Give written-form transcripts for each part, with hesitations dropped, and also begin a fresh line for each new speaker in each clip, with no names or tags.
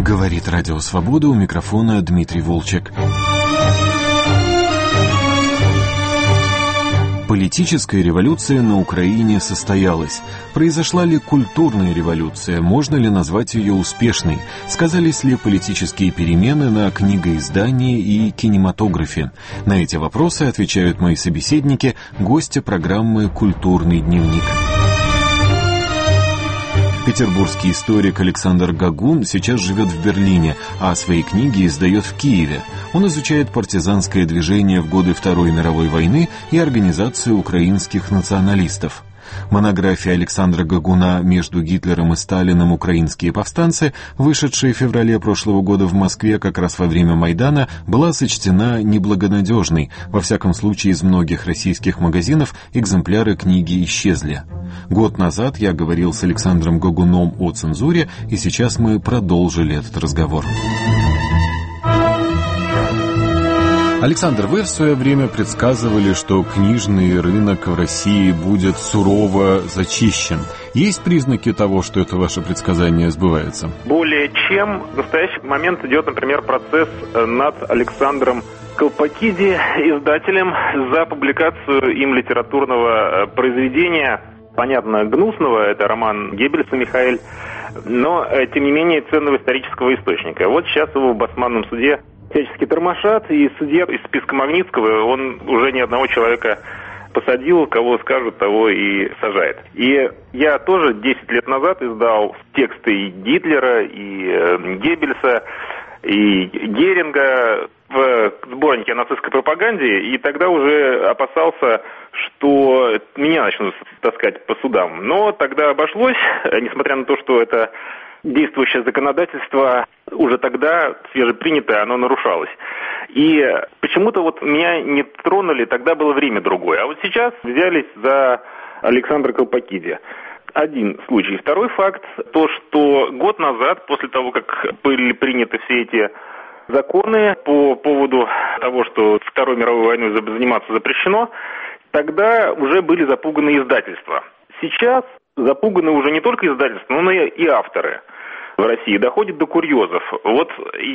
Говорит Радио Свобода, у микрофона Дмитрий Волчек. Политическая революция на Украине состоялась. Произошла ли культурная революция? Можно ли назвать ее успешной? Сказались ли политические перемены на книгоиздании и кинематографе? На эти вопросы отвечают мои собеседники, гости программы «Культурный дневник». Петербургский историк Александр Гогун сейчас живет в Берлине, а свои книги издает в Киеве. Он изучает партизанское движение в годы Второй мировой войны и организацию украинских националистов. Монография Александра Гогуна «Между Гитлером и Сталиным. Украинские повстанцы», вышедшая в феврале прошлого года в Москве как раз во время Майдана, была сочтена неблагонадежной. Во всяком случае, из многих российских магазинов экземпляры книги исчезли. Год назад я говорил с Александром Гогуном о цензуре, и сейчас мы продолжили этот разговор. Александр, вы в свое время предсказывали, что книжный рынок в России будет сурово зачищен. Есть признаки того, что это ваше предсказание сбывается?
Более чем. В настоящий момент идет, например, процесс над Александром Колпакиди, издателем, за публикацию им литературного произведения, понятно, гнусного, это роман Геббельса «Михаэль», но, тем не менее, ценного исторического источника. Вот сейчас его в Басманном суде всячески тормошат, и судья из списка Магнитского, он уже ни одного человека посадил, кого скажут, того и сажает. И я тоже 10 лет назад издал тексты и Гитлера, и Геббельса, и Геринга в сборнике о нацистской пропаганде, и тогда уже опасался, что меня начнут таскать по судам. Но тогда обошлось, несмотря на то, что это действующее законодательство уже тогда, свежепринятое, оно нарушалось. И почему-то вот меня не тронули, тогда было время другое. А вот сейчас взялись за Александра Колпакиди. Один случай. Второй факт, то, что год назад, после того, как были приняты все эти законы по поводу того, что Второй мировой войной заниматься запрещено, тогда уже были запуганы издательства. Сейчас запуганы уже не только издательства, но и авторы в России. Доходит до курьезов. Вот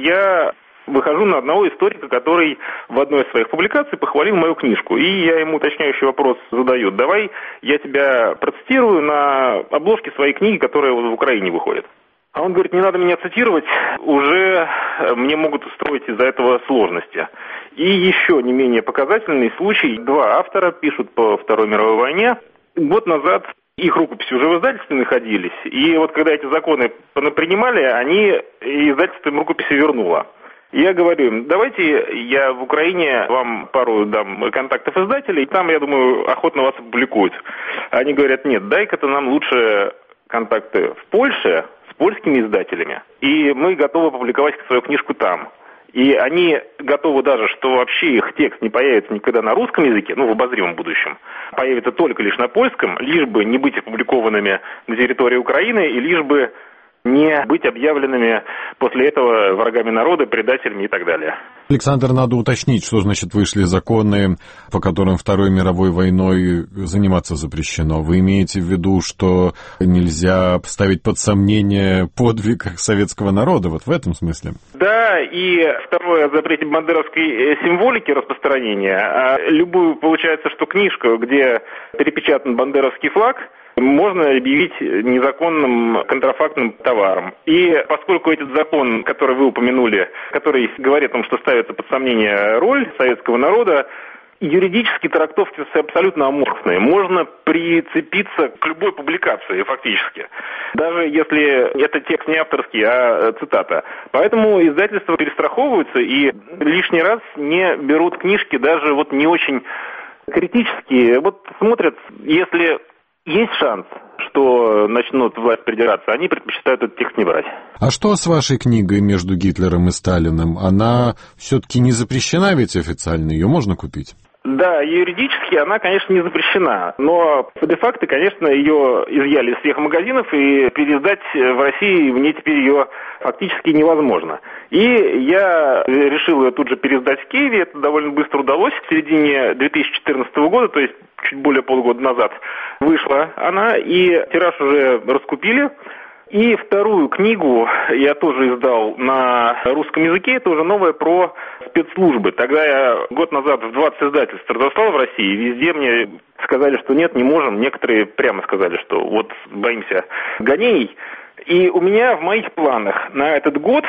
я выхожу на одного историка, который в одной из своих публикаций похвалил мою книжку. И я ему уточняющий вопрос задаю. Давай я тебя процитирую на обложке своей книги, которая в Украине выходит. А он говорит, не надо меня цитировать, уже мне могут устроить из-за этого сложности. И еще не менее показательный случай. Два автора пишут по Второй мировой войне. Год назад их рукописи уже в издательстве находились. И вот когда эти законы принимали, издательство им рукописи вернуло. Я говорю им, давайте я в Украине вам пару дам контактов издателей, и там, я думаю, охотно вас опубликуют. Они говорят, нет, дай-ка ты нам лучше контакты в Польше с польскими издателями, и мы готовы публиковать свою книжку там. И они готовы даже, что вообще их текст не появится никогда на русском языке, в обозримом будущем, появится только лишь на польском, лишь бы не быть опубликованными на территории Украины и лишь бы не быть объявленными после этого врагами народа, предателями и так далее.
Александр, надо уточнить, что значит вышли законы, по которым Второй мировой войной заниматься запрещено. Вы имеете в виду, что нельзя ставить под сомнение подвиг советского народа, вот в этом смысле?
Да, и второе, о запрете бандеровской символики распространения. Любую, получается, что книжку, где перепечатан бандеровский флаг, можно объявить незаконным контрафактным товаром. И поскольку этот закон, который вы упомянули, который говорит о том, что ставится под сомнение роль советского народа, юридически трактовки абсолютно аморфные. Можно прицепиться к любой публикации фактически, даже если это текст не авторский, а цитата. Поэтому издательства перестраховываются и лишний раз не берут книжки даже вот не очень критические. Вот смотрят, если есть шанс, что начнут власть придираться, они предпочитают этот текст не брать.
А что с вашей книгой «Между Гитлером и Сталиным»? Она все-таки не запрещена ведь официально? Ее можно купить?
Да, юридически она, конечно, не запрещена, но де-факто, конечно, ее изъяли из всех магазинов, и переиздать в России мне теперь ее фактически невозможно. И я решил ее тут же переиздать в Киеве, это довольно быстро удалось. В середине 2014 года, то есть чуть более полугода назад, вышла она, и тираж уже раскупили. И вторую книгу я тоже издал на русском языке, это уже новая про спецслужбы. Тогда я год назад в 20 издательств разослал в России, и везде мне сказали, что нет, не можем. Некоторые прямо сказали, что вот боимся гонений. И у меня в моих планах на этот год,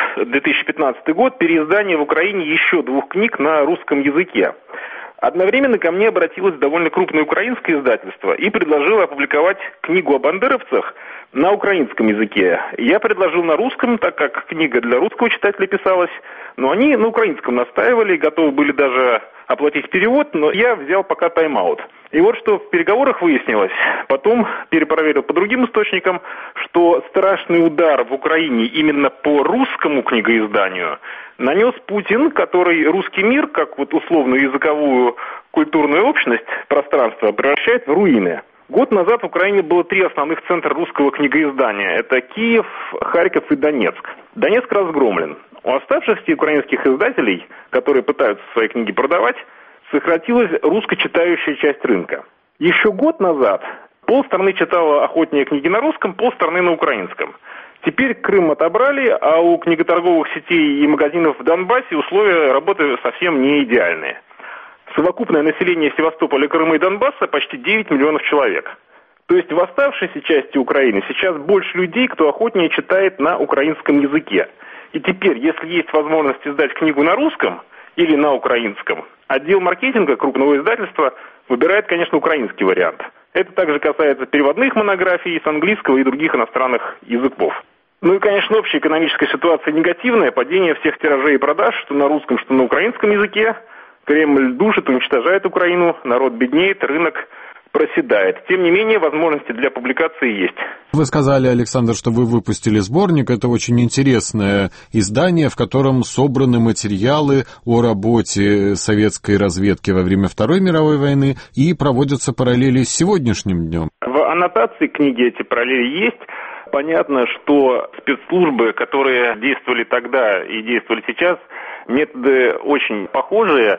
2015 год, переиздание в Украине еще 2 книг на русском языке. Одновременно ко мне обратилось довольно крупное украинское издательство и предложило опубликовать книгу о бандеровцах на украинском языке. Я предложил на русском, так как книга для русского читателя писалась, но они на украинском настаивали, готовы были даже оплатить перевод, но я взял пока тайм-аут. И вот что в переговорах выяснилось, потом перепроверил по другим источникам, что страшный удар в Украине именно по русскому книгоизданию нанес Путин, который русский мир, как вот условную языковую культурную общность, пространство, превращает в руины. Год назад в Украине было 3 основных центра русского книгоиздания. Это Киев, Харьков и Донецк. Донецк разгромлен. У оставшихся украинских издателей, которые пытаются свои книги продавать, сократилась русскочитающая часть рынка. Еще год назад полстраны читала охотнее книги на русском, полстраны на украинском. Теперь Крым отобрали, а у книготорговых сетей и магазинов в Донбассе условия работы совсем не идеальные. Совокупное население Севастополя, Крыма и Донбасса почти 9 миллионов человек. То есть в оставшейся части Украины сейчас больше людей, кто охотнее читает на украинском языке. И теперь, если есть возможность издать книгу на русском или на украинском, отдел маркетинга крупного издательства выбирает, конечно, украинский вариант. Это также касается переводных монографий с английского и других иностранных языков. Ну и, конечно, общая экономическая ситуация негативная, падение всех тиражей и продаж, что на русском, что на украинском языке. Кремль душит, уничтожает Украину, народ беднеет, рынок проседает. Тем не менее, возможности для публикации есть.
Вы сказали, Александр, что вы выпустили сборник. Это очень интересное издание, в котором собраны материалы о работе советской разведки во время Второй мировой войны и проводятся параллели с сегодняшним днем.
В аннотации книги эти параллели есть. Понятно, что спецслужбы, которые действовали тогда и действовали сейчас, методы очень похожие.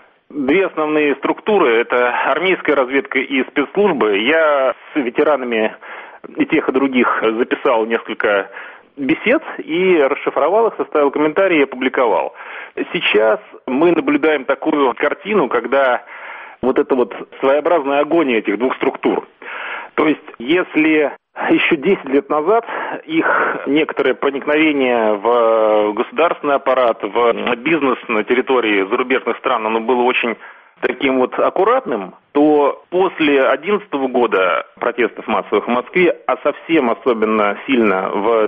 2 основные структуры – это армейская разведка и спецслужбы. Я с ветеранами и тех, и других записал несколько бесед и расшифровал их, составил комментарии и опубликовал. Сейчас мы наблюдаем такую картину, когда вот это вот своеобразная агония этих 2 структур. То есть, если еще 10 лет назад их некоторое проникновение в государственный аппарат, в бизнес на территории зарубежных стран, оно было очень таким вот аккуратным, то после 2011 года протестов массовых в Москве, а совсем особенно сильно в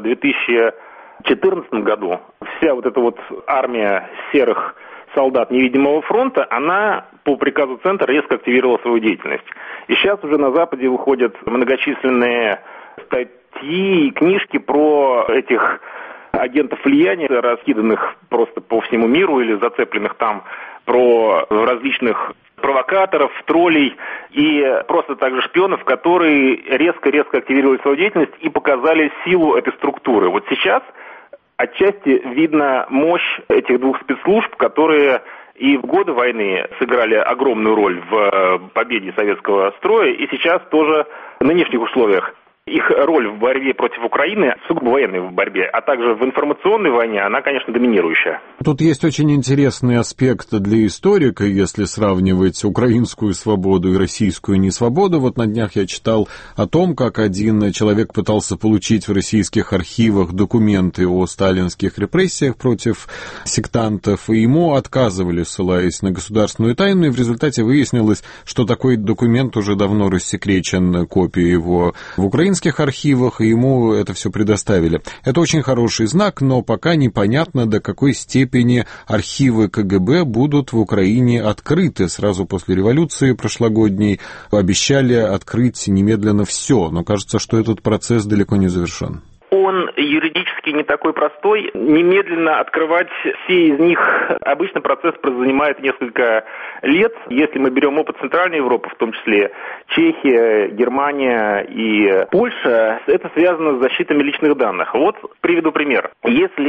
2014 году, вся вот эта вот армия серых солдат невидимого фронта, она по приказу Центра резко активировала свою деятельность. И сейчас уже на Западе выходят многочисленные статьи и книжки про этих агентов влияния, раскиданных просто по всему миру или зацепленных там, про различных провокаторов, троллей и просто также шпионов, которые резко-резко активировали свою деятельность и показали силу этой структуры. Вот сейчас отчасти видно мощь этих 2 спецслужб, которые и в годы войны сыграли огромную роль в победе советского строя, и сейчас тоже в нынешних условиях. Их роль в борьбе против Украины, сугубо военной в борьбе, а также в информационной войне, она, конечно, доминирующая.
Тут есть очень интересный аспект для историка, если сравнивать украинскую свободу и российскую несвободу. Вот на днях я читал о том, как один человек пытался получить в российских архивах документы о сталинских репрессиях против сектантов, и ему отказывали, ссылаясь на государственную тайну, и в результате выяснилось, что такой документ уже давно рассекречен, копия его в украинских архивах, и ему это все предоставили. Это очень хороший знак, но пока непонятно, до какой степени архивы КГБ будут в Украине открыты. Сразу после революции прошлогодней обещали открыть немедленно все, но кажется, что этот процесс далеко не завершен.
Он юридически не такой простой. Немедленно открывать все из них, обычно процесс занимает несколько лет. Если мы берем опыт Центральной Европы, в том числе Чехия, Германия и Польша, это связано с защитой личных данных. Вот приведу пример. Если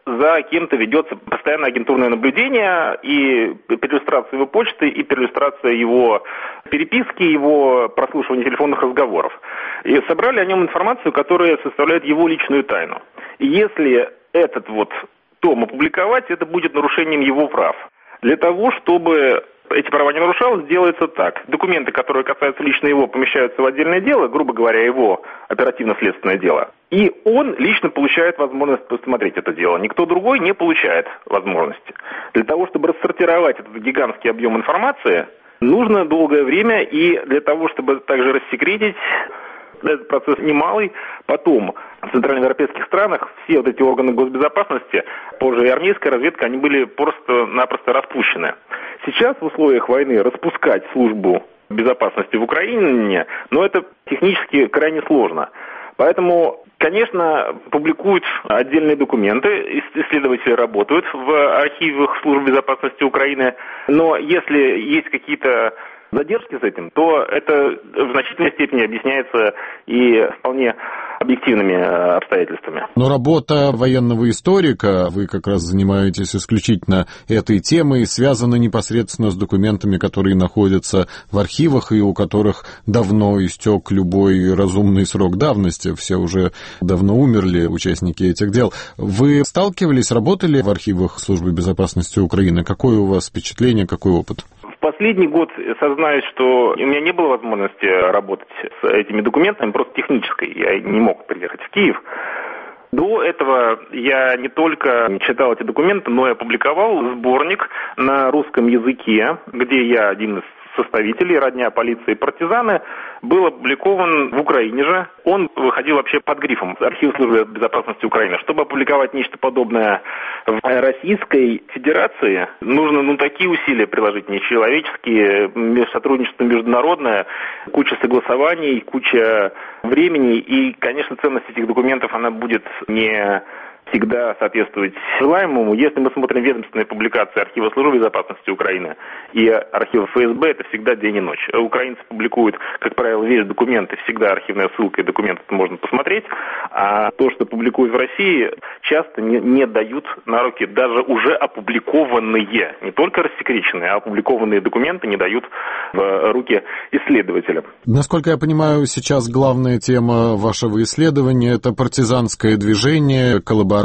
за кем-то ведется постоянное агентурное наблюдение и перлюстрация его почты, и перлюстрация его переписки, его прослушивание телефонных разговоров. И собрали о нем информацию, которая составляет его личную тайну. И если этот том опубликовать, это будет нарушением его прав. Для того, чтобы эти права не нарушалось, делается так. Документы, которые касаются лично его, помещаются в отдельное дело, грубо говоря, его оперативно-следственное дело. И он лично получает возможность посмотреть это дело. Никто другой не получает возможности. Для того, чтобы рассортировать этот гигантский объем информации, нужно долгое время, и для того, чтобы также рассекретить, этот процесс немалый. Потом в центральноевропейских странах все эти органы госбезопасности, позже и армейская разведка, они были просто-напросто распущены. Сейчас в условиях войны распускать службу безопасности в Украине, но это технически крайне сложно. Поэтому, конечно, публикуют отдельные документы, исследователи работают в архивах службы безопасности Украины, но если есть какие-то задержки с этим, то это в значительной степени объясняется и вполне объективными обстоятельствами.
Но работа военного историка, вы как раз занимаетесь исключительно этой темой, связана непосредственно с документами, которые находятся в архивах и у которых давно истек любой разумный срок давности. Все уже давно умерли, участники этих дел. Вы сталкивались, работали в архивах Службы безопасности Украины? Какое у вас впечатление, какой опыт?
Последний год, сознаюсь, что у меня не было возможности работать с этими документами, просто технической. Я не мог приехать в Киев. До этого я не только читал эти документы, но и опубликовал сборник на русском языке, где я один из составителей, родня полиции и партизаны, был опубликован в Украине же. Он выходил вообще под грифом «Архив службы безопасности Украины». Чтобы опубликовать нечто подобное в Российской Федерации, нужно такие усилия приложить нечеловеческие, сотрудничество международное, куча согласований, куча времени. И, конечно, ценность этих документов, она будет не всегда соответствовать желаемому. Если мы смотрим ведомственные публикации архива службы безопасности Украины и архива ФСБ, это всегда день и ночь. Украинцы публикуют, как правило, весь документ, и всегда архивная ссылка и документы можно посмотреть, а то, что публикуют в России, часто не дают на руки даже уже опубликованные, не только рассекреченные, а опубликованные документы не дают в руки исследователям.
Насколько я понимаю, сейчас главная тема вашего исследования – это партизанское движение, коллаборанты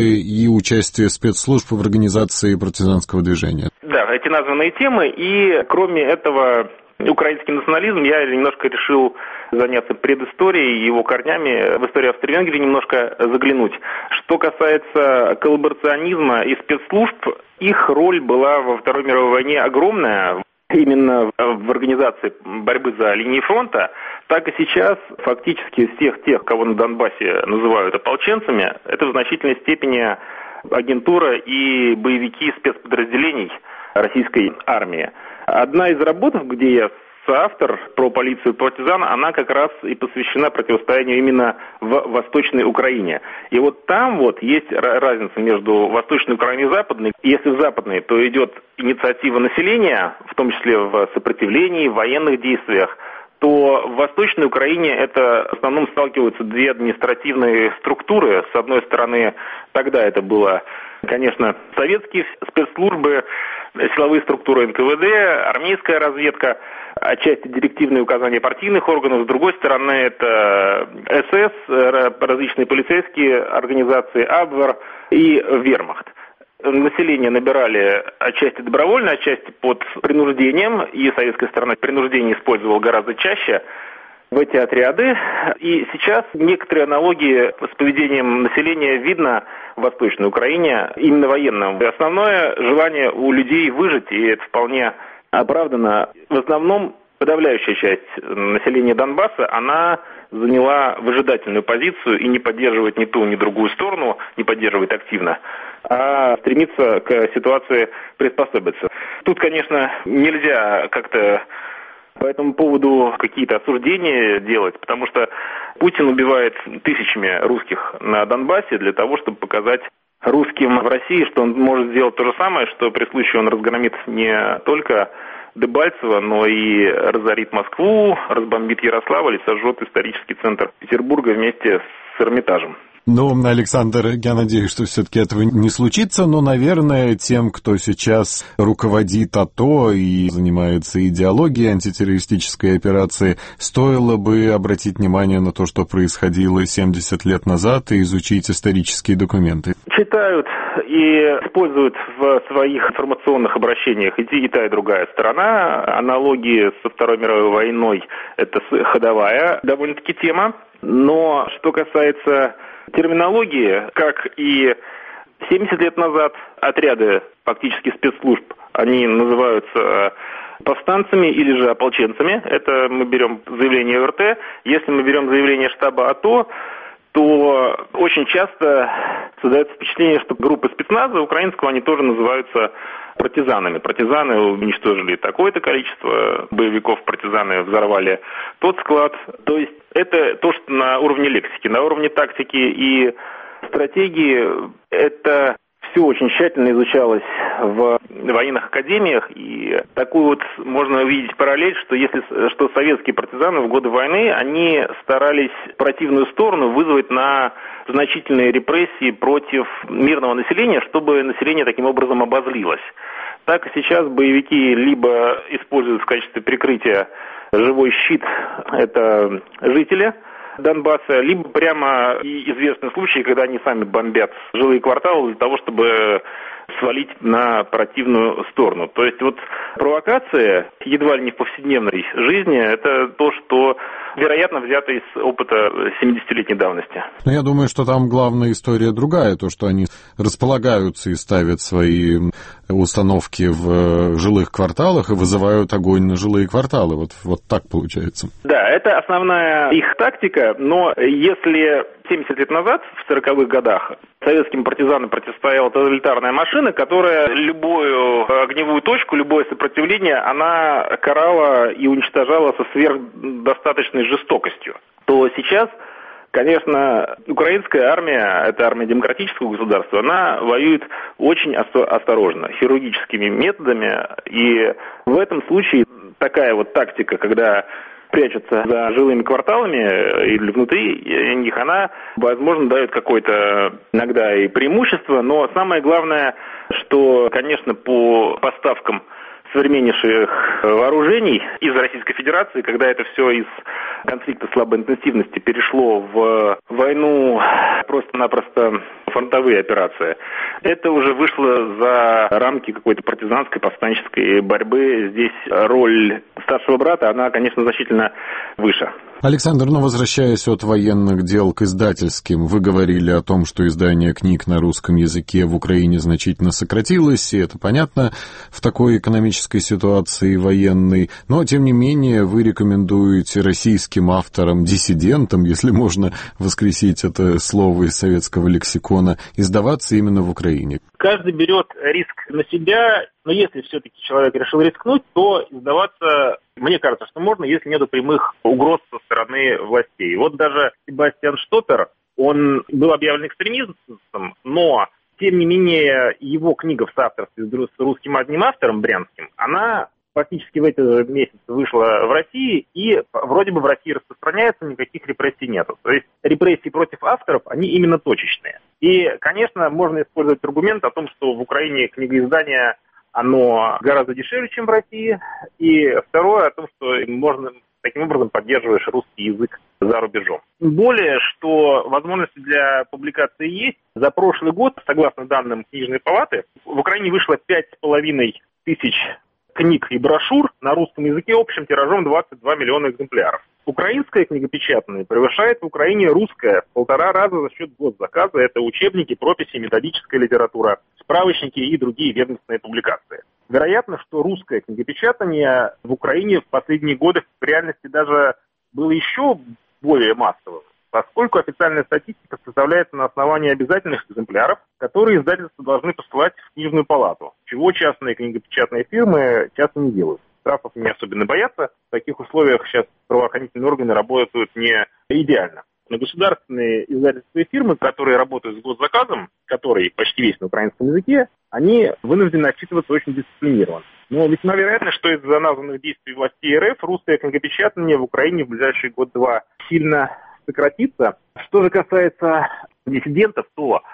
и участие спецслужб в организации партизанского движения.
Да, эти названные темы, и кроме этого украинский национализм, я немножко решил заняться предысторией, его корнями, в историю Австро-Венгрии немножко заглянуть. Что касается коллаборационизма и спецслужб, их роль была во Второй мировой войне огромная. Именно в организации борьбы за линией фронта, так и сейчас фактически всех тех, кого на Донбассе называют ополченцами, это в значительной степени агентура и боевики спецподразделений российской армии. Одна из работ, где я соавтор про полицию и партизан, она как раз и посвящена противостоянию именно в Восточной Украине. И там есть разница между Восточной Украиной и Западной. Если в Западной, то идет инициатива населения, в том числе в сопротивлении, в военных действиях, то в Восточной Украине это в основном сталкиваются две административные структуры. С одной стороны, тогда это было, конечно, советские спецслужбы, силовые структуры НКВД, армейская разведка, отчасти директивные указания партийных органов, с другой стороны это СС, различные полицейские организации, Абвер и Вермахт. Население набирали отчасти добровольно, отчасти под принуждением, и советская сторона принуждение использовала гораздо чаще в эти отряды. И сейчас некоторые аналогии с поведением населения видно в Восточной Украине, именно военном. Основное желание у людей выжить, и это вполне оправдано. В основном подавляющая часть населения Донбасса, она заняла выжидательную позицию и не поддерживает ни ту, ни другую сторону, не поддерживает активно, а стремится к ситуации приспособиться. Тут, конечно, нельзя как-то по этому поводу какие-то осуждения делать, потому что Путин убивает тысячами русских на Донбассе для того, чтобы показать русским в России, что он может сделать то же самое, что при случае он разгромит не только Дебальцево, но и разорит Москву, разбомбит Ярославль и сожжет исторический центр Петербурга вместе с Эрмитажем.
Ну, Александр, я надеюсь, что все-таки этого не случится, но, наверное, тем, кто сейчас руководит АТО и занимается идеологией антитеррористической операции, стоило бы обратить внимание на то, что происходило 70 лет назад, и изучить исторические документы.
Читают и используют в своих информационных обращениях и та, и другая сторона. Аналогии со Второй мировой войной – это ходовая довольно-таки тема. Но что касается терминологии, как и 70 лет назад отряды фактически спецслужб, они называются повстанцами или же ополченцами. Это мы берем заявление ОРТ. Если мы берем заявление штаба АТО, то очень часто создается впечатление, что группы спецназа украинского, они тоже называются партизанами. Партизаны уничтожили такое-то количество боевиков, партизаны взорвали тот склад. То есть это то, что на уровне лексики. На уровне тактики и стратегии это все очень тщательно изучалось в военных академиях, и такую вот можно увидеть параллель, что советские партизаны в годы войны, они старались противную сторону вызвать на значительные репрессии против мирного населения, чтобы население таким образом обозлилось. Так и сейчас боевики либо используют в качестве прикрытия живой щит, это жители Донбасса, либо прямо и известны случаи, когда они сами бомбят жилые кварталы для того, чтобы свалить на противную сторону. То есть вот провокация едва ли не в повседневной жизни, это то, что, вероятно, взято из опыта 70-летней давности.
Но я думаю, что там главная история другая, то, что они располагаются и ставят свои установки в жилых кварталах и вызывают огонь на жилые кварталы. Вот так получается.
Да, это основная их тактика, но если 70 лет назад, в 40-х годах, советским партизанам противостояла тоталитарная машина, которая любую огневую точку, любое сопротивление, она карала и уничтожала со сверхдостаточной жестокостью, то сейчас, конечно, украинская армия, это армия демократического государства, она воюет очень осторожно, хирургическими методами, и в этом случае такая вот тактика, когда прячутся за жилыми кварталами или внутри них, она, возможно, дает какое-то иногда и преимущество, но самое главное, что, конечно, по поставкам современнейших вооружений из Российской Федерации, когда это все из конфликта слабой интенсивности перешло в войну просто-напросто фронтовые операции, это уже вышло за рамки какой-то партизанской, повстанческой борьбы. Здесь роль старшего брата, она, конечно, значительно выше.
Александр, возвращаясь от военных дел к издательским, вы говорили о том, что издание книг на русском языке в Украине значительно сократилось, и это понятно в такой экономической ситуации военной, но, тем не менее, вы рекомендуете российским авторам, диссидентам, если можно воскресить это слово из советского лексикона, издаваться именно в Украине.
Каждый берет риск на себя, но если все-таки человек решил рискнуть, то издаваться, мне кажется, что можно, если нет прямых угроз со стороны властей. Вот даже Себастьян Штопер, он был объявлен экстремистом, но, тем не менее, его книга в соавторстве с русским одним автором, Брянским, она фактически в этот месяц вышла в России, и вроде бы в России распространяется, никаких репрессий нету. То есть репрессии против авторов, они именно точечные. И, конечно, можно использовать аргумент о том, что в Украине книгоиздание, оно гораздо дешевле, чем в России. И второе, о том, что можно таким образом поддерживаешь русский язык за рубежом. Тем более, что возможности для публикации есть. За прошлый год, согласно данным книжной палаты, в Украине вышло 5,5 тысяч книг и брошюр на русском языке общим тиражом 22 миллиона экземпляров. Украинская книгопечатная превышает в Украине русская в 1,5 раза за счет госзаказа. Это учебники, прописи, методическая литература, справочники и другие ведомственные публикации. Вероятно, что русское книгопечатание в Украине в последние годы в реальности даже было еще более массовым, поскольку официальная статистика составляется на основании обязательных экземпляров, которые издательства должны посылать в книжную палату, чего частные книгопечатные фирмы часто не делают. Штрафов не особенно боятся. В таких условиях сейчас правоохранительные органы работают не идеально. Но государственные издательства и фирмы, которые работают с госзаказом, который почти весь на украинском языке, они вынуждены отчитываться очень дисциплинированно. Но весьма вероятно, что из-за названных действий властей РФ русское книгопечатание в Украине в ближайшие год-два сильно сократится. Что же касается диссидентов, то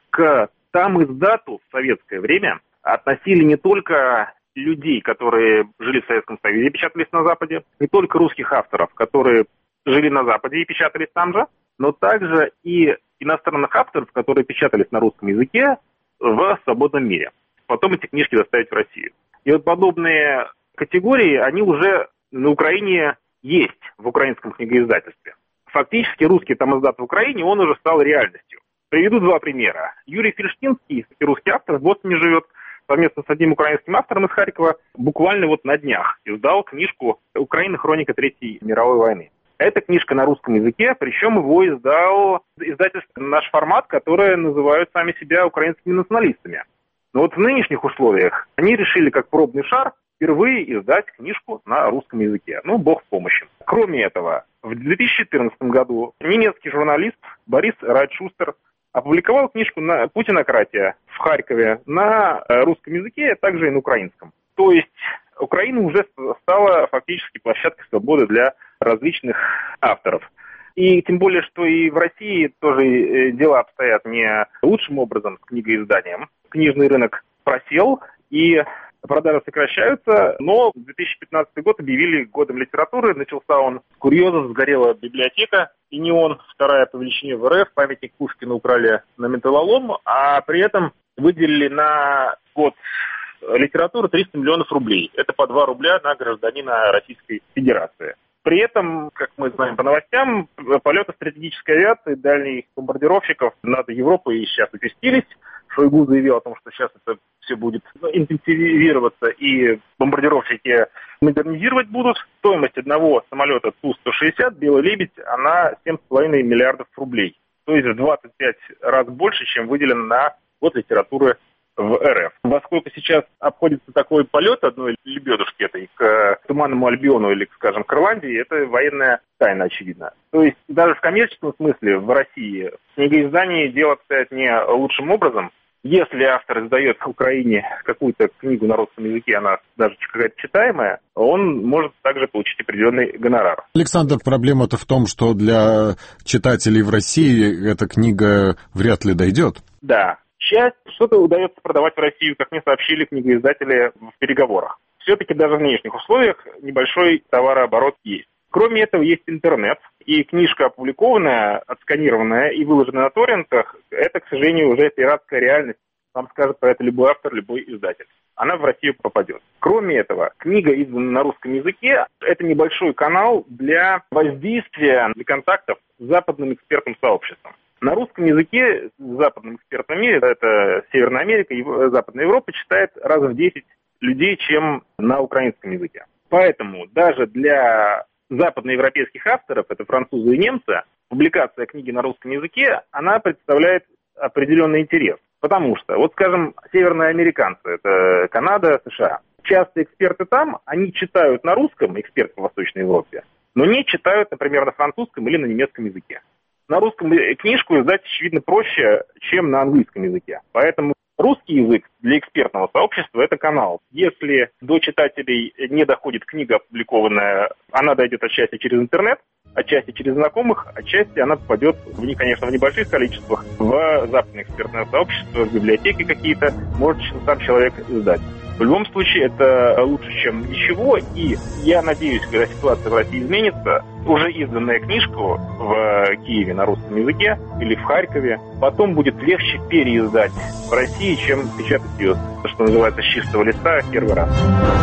к тамиздату в советское время относили не только людей, которые жили в Советском Союзе и печатались на Западе, не только русских авторов, которые жили на Западе и печатались там же, но также и иностранных авторов, которые печатались на русском языке в свободном мире. Потом эти книжки доставить в Россию. И вот подобные категории, они уже на Украине есть в украинском книгоиздательстве. Фактически русский тамиздат в Украине, он уже стал реальностью. Приведу два примера. Юрий Фельштинский, русский автор, в Бостоне живет, совместно с одним украинским автором из Харькова, буквально вот на днях издал книжку «Украина. Хроника Третьей мировой войны». Эта книжка на русском языке, причем его издал издательство «Наш формат», которое называют сами себя украинскими националистами. Но вот в нынешних условиях они решили, как пробный шар, впервые издать книжку на русском языке. Ну, бог в помощи. Кроме этого, в 2014 году немецкий журналист Борис Райтшустер опубликовал книжку «Путинократия» в Харькове на русском языке, а также и на украинском. То есть Украина уже стала фактически площадкой свободы для различных авторов. И тем более, что и в России тоже дела обстоят не лучшим образом с книгоизданием. Книжный рынок просел, и продажи сокращаются, но 2015 год объявили годом литературы. Начался он с курьезов: сгорела библиотека, и не он, вторая по величине в РФ, памятник Пушкину украли на металлолом, а при этом выделили на год литературы 300 миллионов рублей. Это по 2 рубля на гражданина Российской Федерации. При этом, как мы знаем по новостям, полеты стратегической авиации, дальних бомбардировщиков над Европой сейчас участились. Шойгу заявил о том, что сейчас это все будет интенсивироваться и бомбардировщики модернизировать будут. Стоимость одного самолета Ту-160 «Белый лебедь», она 7,5 миллиардов рублей. То есть в 25 раз больше, чем выделено на год литературы в РФ. Во сколько сейчас обходится такой полет одной лебедушки этой к Туманному Альбиону или, скажем, к Ирландии, это военная тайна, очевидно. То есть даже в коммерческом смысле в России в книгоиздании дело обстоит не лучшим образом. Если автор издает в Украине какую-то книгу на русском языке, она даже какая-то читаемая, он может также получить определенный гонорар.
Александр, проблема-то в том, что для читателей в России эта книга вряд ли дойдет.
Да. Часть что-то удается продавать в Россию, как мне сообщили книгоиздатели в переговорах. Все-таки даже в нынешних условиях небольшой товарооборот есть. Кроме этого, есть интернет, и книжка, опубликованная, отсканированная и выложенная на торрентах, это, к сожалению, уже пиратская реальность. Вам скажет про это любой автор, любой издатель. Она в Россию попадет. Кроме этого, книга издана на русском языке. Это небольшой канал для воздействия, для контактов с западным экспертным сообществом. На русском языке в западном экспертном мире, это Северная Америка и Западная Европа, читает раз в 10 людей, чем на украинском языке. Поэтому даже для западноевропейских авторов, это французы и немцы, публикация книги на русском языке, она представляет определенный интерес. Потому что, вот скажем, северные американцы, это Канада, США, часто эксперты там, они читают на русском, эксперты в Восточной Европе, но не читают, например, на французском или на немецком языке. На русском книжку издать, очевидно, проще, чем на английском языке. Поэтому русский язык для экспертного сообщества – это канал. Если до читателей не доходит книга опубликованная, она дойдет отчасти через интернет, отчасти через знакомых, отчасти она попадет, конечно, в небольших количествах, в западное экспертное сообщество, в библиотеки какие-то, может сам человек издать. В любом случае, это лучше, чем ничего, и я надеюсь, когда ситуация в России изменится, уже изданная книжку в Киеве на русском языке или в Харькове, потом будет легче переиздать в России, чем печатать ее, что называется, с чистого листа первый раз.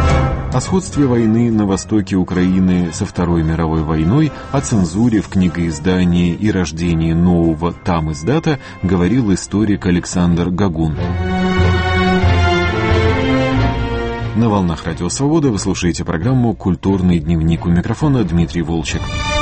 О сходстве войны на востоке Украины со Второй мировой войной, о цензуре в книгоиздании и рождении нового тамиздата говорил историк Александр Гагун. На волнах Радио Свобода вы слушаете программу «Культурный дневник», у микрофона Дмитрий Волчек.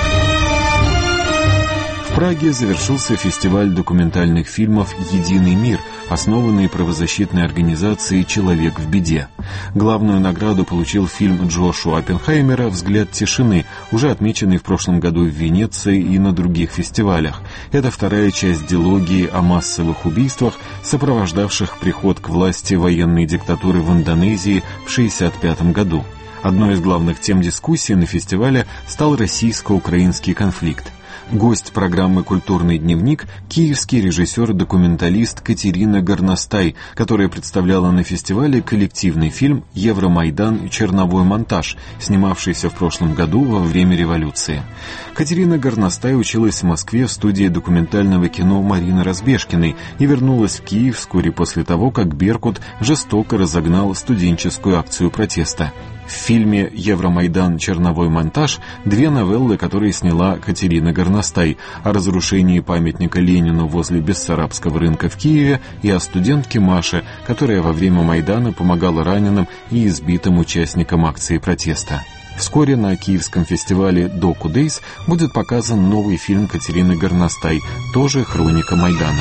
В Праге завершился фестиваль документальных фильмов «Единый мир», основанный правозащитной организацией «Человек в беде». Главную награду получил фильм Джошуа Оппенхаймера «Взгляд тишины», уже отмеченный в прошлом году в Венеции и на других фестивалях. Это вторая часть дилогии о массовых убийствах, сопровождавших приход к власти военной диктатуры в Индонезии в 1965 году. Одной из главных тем дискуссии на фестивале стал российско-украинский конфликт. Гость программы «Культурный дневник» — киевский режиссер-документалист Катерина Горностай, которая представляла на фестивале коллективный фильм «Евромайдан. Черновой монтаж», снимавшийся в прошлом году во время революции. Катерина Горностай училась в Москве в студии документального кино Марины Разбежкиной и вернулась в Киев вскоре после того, как «Беркут» жестоко разогнал студенческую акцию протеста. В фильме «Евромайдан. Черновой монтаж» две новеллы, которые сняла Катерина Горностай: о разрушении памятника Ленину возле Бессарабского рынка в Киеве и о студентке Маше, которая во время Майдана помогала раненым и избитым участникам акции протеста. Вскоре на киевском фестивале «Доку Дейс» будет показан новый фильм Катерины Горностай, тоже хроника Майдана.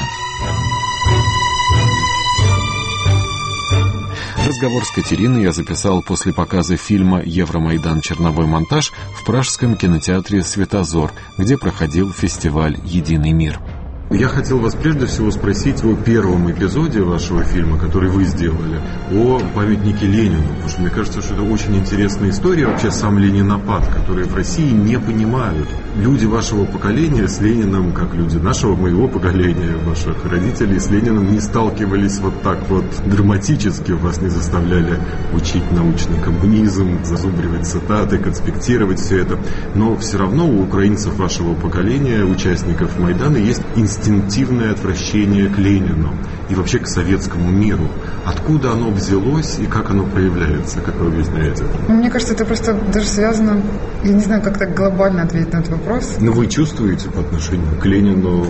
Разговор с Катериной я записал после показа фильма «Евромайдан. Черновой монтаж» в пражском кинотеатре «Светозор», где проходил фестиваль «Единый мир».
Я хотел вас прежде всего спросить о первом эпизоде вашего фильма, который вы сделали, о памятнике Ленину, потому что мне кажется, что это очень интересная история, вообще сам ленинопад, который в России не понимают. Люди вашего поколения с Лениным, как люди нашего, моего поколения, ваших родителей с Лениным не сталкивались вот так вот драматически, вас не заставляли учить научный коммунизм, зазубривать цитаты, конспектировать все это, но все равно у украинцев вашего поколения, участников Майдана, есть инстинктивное отвращение к Ленину и вообще к советскому миру. Откуда оно взялось и как оно проявляется, как вы объясняете это?
Мне кажется, это просто даже связано, я не знаю, как так глобально ответить на этот вопрос.
Но вы чувствуете по отношению к Ленину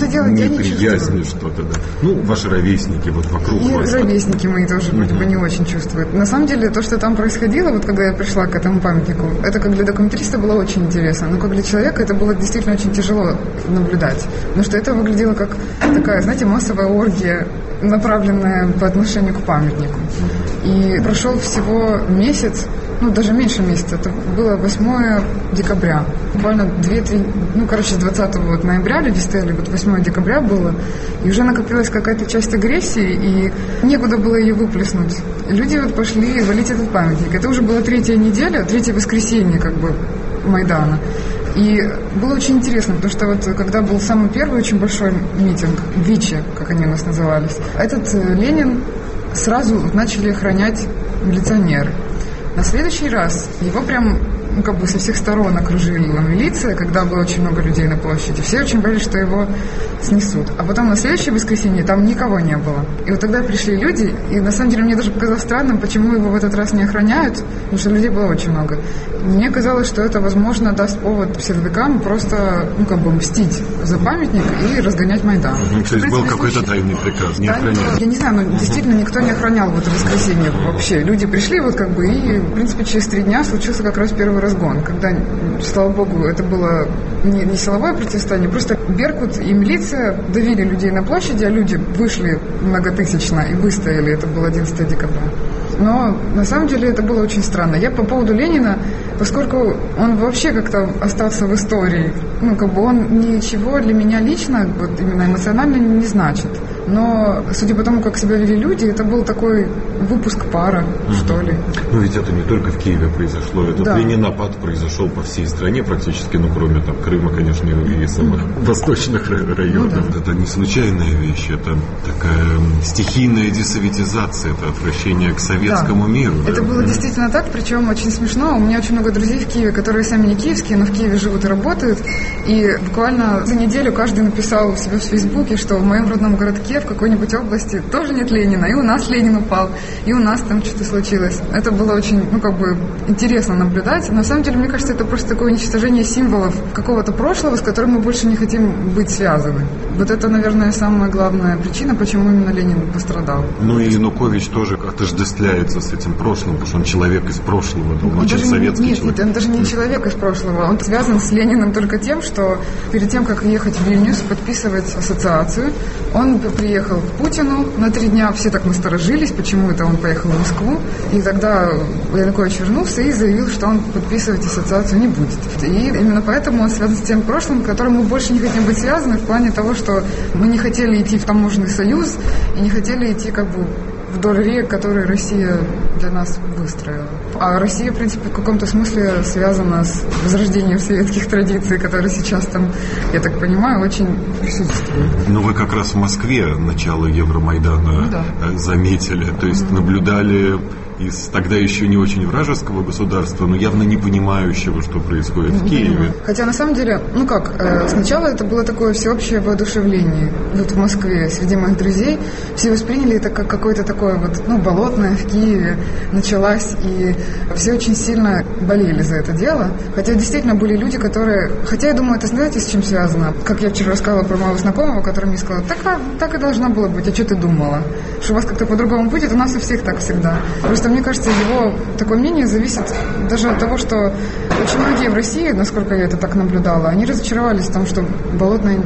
неприязнь что-то, да? Ну, ваши ровесники вот вокруг вас.
И ровесники мои тоже вроде бы не очень чувствуют. На самом деле, то, что там происходило, вот когда я пришла к этому памятнику, это как для документалиста было очень интересно, но как для человека это было действительно очень тяжело наблюдать. Потому что это выглядело как такая, знаете, массовая оргия, направленная по отношению к памятнику. И прошел всего месяц, даже меньше месяца, это было 8 декабря. Буквально 2-3, с 20 ноября люди стояли, 8 декабря было, и уже накопилась какая-то часть агрессии, и некуда было ее выплеснуть. И люди пошли валить этот памятник. Это уже была 3-я неделя, 3-е воскресенье Майдана. И было очень интересно, потому что когда был самый первый очень большой митинг, ВИЧи, как они у нас назывались, этот Ленин сразу начали охранять милиционеры. На следующий раз его прям со всех сторон окружила милиция, когда было очень много людей на площади. Все очень боялись, что его снесут. А потом на следующее воскресенье там никого не было. И тогда пришли люди, и на самом деле мне даже показалось странным, почему его в этот раз не охраняют, потому что людей было очень много. Мне казалось, что это, возможно, даст повод силовикам просто, мстить за памятник и разгонять Майдан.
То есть был какой-то тайный приказ, не охранять.
Я не знаю, но действительно никто не охранял в это воскресенье вообще. Люди пришли и, в принципе, через 3 дня случился как раз первый разгон, когда, слава богу, это было не силовое противостояние, просто Беркут и милиция давили людей на площади, а люди вышли многотысячно и выстояли, это было 11 декабря. Но на самом деле это было очень странно. Я по поводу Ленина, поскольку он вообще как-то остался в истории, он ничего для меня лично, именно эмоционально не значит. Но, судя по тому, как себя вели люди, это был такой выпуск пара, что ли.
Но ведь это не только в Киеве произошло. Этот ленинопад произошел по всей стране практически, кроме Крыма, конечно, и самых восточных районов. Это не случайная вещь, это такая стихийная десоветизация, это отвращение к советскому миру.
Это было действительно так, причем очень смешно. У меня очень много друзей в Киеве, которые сами не киевские, но в Киеве живут и работают. И буквально за неделю каждый написал у себя в Фейсбуке, что в моем родном городке в какой-нибудь области тоже нет Ленина, и у нас Ленин упал, и у нас там что-то случилось. Это было очень, интересно наблюдать. На самом деле, мне кажется, это просто такое уничтожение символов какого-то прошлого, с которым мы больше не хотим быть связаны. Это, наверное, самая главная причина, почему именно Ленин пострадал.
И Янукович тоже отождествляется с этим прошлым, потому что он человек из прошлого, он очень советский человек.
Нет, он даже не человек из прошлого, он связан с Лениным только тем, что перед тем, как ехать в Вильнюс, подписывать ассоциацию, он приехал к Путину на 3 дня, все так насторожились, почему это он поехал в Москву, и тогда Янукович вернулся и заявил, что он подписывать ассоциацию не будет. И именно поэтому он связан с тем прошлым, с которым мы больше не хотим быть связаны, в плане того, что мы не хотели идти в таможенный союз и не хотели идти вдоль рек, которые Россия для нас выстроила. А Россия, в принципе, в каком-то смысле связана с возрождением советских традиций, которые сейчас там, я так понимаю, очень присутствуют.
Но вы как раз в Москве начало Евромайдана заметили, то есть наблюдали из тогда еще не очень вражеского государства, но явно не понимающего, что происходит в Киеве.
Хотя на самом деле, сначала это было такое всеобщее воодушевление. Вот в Москве среди моих друзей все восприняли это как какое-то такое болотное в Киеве началась, и все очень сильно болели за это дело. Хотя действительно были люди, которые... Хотя я думаю, это знаете, с чем связано? Как я вчера рассказала про моего знакомого, который мне сказал, так и должно было быть, а что ты думала? Что у вас как-то по-другому будет, у нас у всех так всегда. Просто мне кажется, его такое мнение зависит даже от того, что очень многие в России, насколько я это так наблюдала, они разочаровались в том, что болотное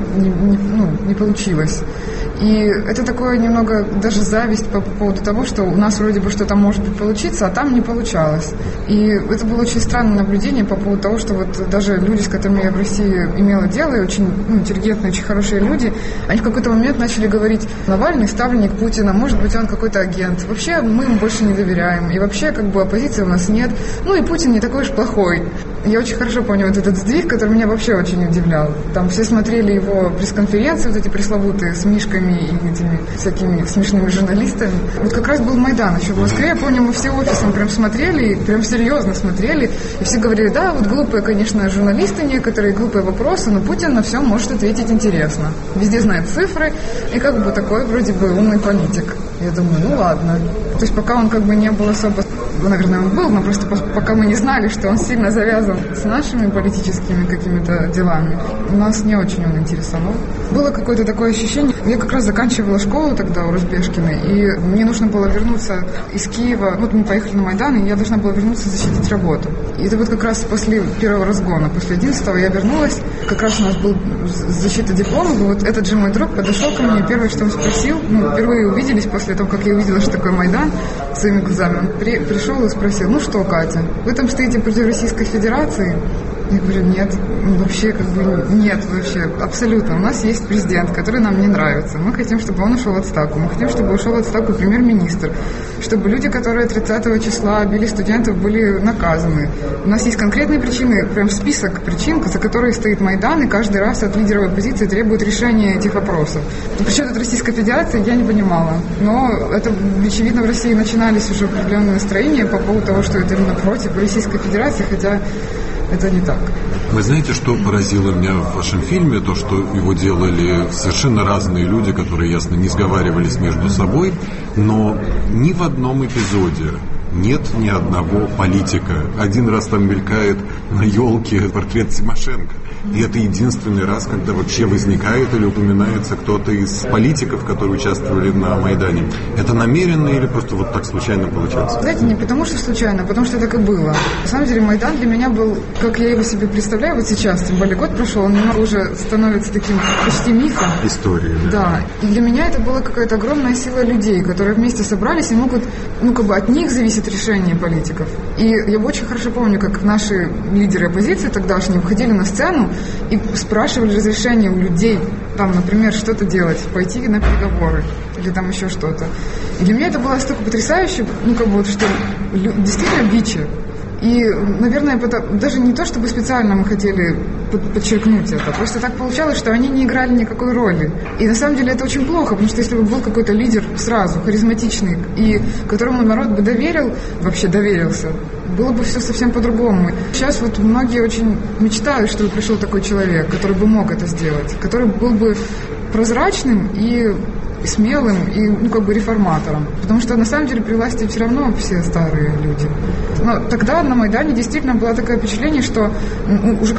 не получилось. И это такое немного даже зависть по поводу того, что у нас вроде бы что-то может быть получиться, а там не получалось. И это было очень странное наблюдение по поводу того, что вот даже люди, с которыми я в России имела дело, и очень интеллигентные, очень хорошие люди, они в какой-то момент начали говорить: Навальный ставленник Путина, может быть, он какой-то агент. Вообще мы ему больше не доверяем. И вообще оппозиции у нас нет. И Путин не такой уж плохой. Я очень хорошо помню вот этот сдвиг, который меня вообще очень удивлял. Там все смотрели его пресс-конференции, вот эти пресловутые, с мишками и этими всякими смешными журналистами. Вот как раз был Майдан еще в Москве. Я помню, мы все офисом прям смотрели, прям серьезно смотрели. И все говорили, да, вот глупые, конечно, журналисты некоторые, глупые вопросы, но Путин на все может ответить интересно. Везде знает цифры, и такой вроде бы умный политик. Я думаю, ладно. То есть пока он не был особо... Наверное, он был, но просто пока мы не знали, что он сильно завязан с нашими политическими какими-то делами, нас не очень он интересовал. Было какое-то такое ощущение. Я как раз заканчивала школу тогда у Разбежкиной, и мне нужно было вернуться из Киева. Вот мы поехали на Майдан, и я должна была вернуться защитить работу. И это вот как раз после первого разгона, после 11-го я вернулась. Как раз у нас был защита диплома, и вот этот же мой друг подошел ко мне, и первое, что он спросил, впервые увиделись после того, как я увидела, что такое Майдан, своими глазами, он пришел и спросил: что, Катя, вы там стоите против Российской Федерации? Я говорю, нет, вообще нет, вообще, абсолютно. У нас есть президент, который нам не нравится. Мы хотим, чтобы он ушел в отставку. Мы хотим, чтобы ушел в отставку премьер-министр. Чтобы люди, которые 30 числа били студентов, были наказаны. У нас есть конкретные причины, прям список причин, за которые стоит Майдан, и каждый раз от лидеров оппозиции требует решения этих вопросов. Причем тут Российская Федерация, я не понимала. Но это, очевидно, в России начинались уже определенные настроения по поводу того, что это именно против Российской Федерации, хотя это не так.
Вы знаете, что поразило меня в вашем фильме? То, что его делали совершенно разные люди, которые, ясно, не сговаривались между собой, но ни в одном эпизоде нет ни одного политика. Один раз там мелькает на елке портрет Тимошенко. И это единственный раз, когда вообще возникает или упоминается кто-то из политиков, которые участвовали на Майдане. Это намеренно или просто вот так случайно получается?
Знаете, не потому что случайно, а потому что так и было. На самом деле Майдан для меня был, как я его себе представляю вот сейчас, тем более год прошел, он немного уже становится таким почти мифом.
Историей.
Да. И для меня это была какая-то огромная сила людей, которые вместе собрались и могут, от них зависит решение политиков. И я очень хорошо помню, как наши лидеры оппозиции тогдашние выходили на сцену и спрашивали разрешение у людей, там, например, что-то делать, пойти на переговоры или там еще что-то. И для меня это было настолько потрясающе, что действительно бичи. И, наверное, даже не то, чтобы специально мы хотели подчеркнуть это, просто так получалось, что они не играли никакой роли. И на самом деле это очень плохо, потому что если бы был какой-то лидер сразу, харизматичный, и которому народ бы доверился, было бы все совсем по-другому. Сейчас многие очень мечтают, чтобы пришел такой человек, который бы мог это сделать, который был бы прозрачным и смелым и реформатором. Потому что на самом деле при власти все равно все старые люди. Но тогда на Майдане действительно было такое впечатление, что уже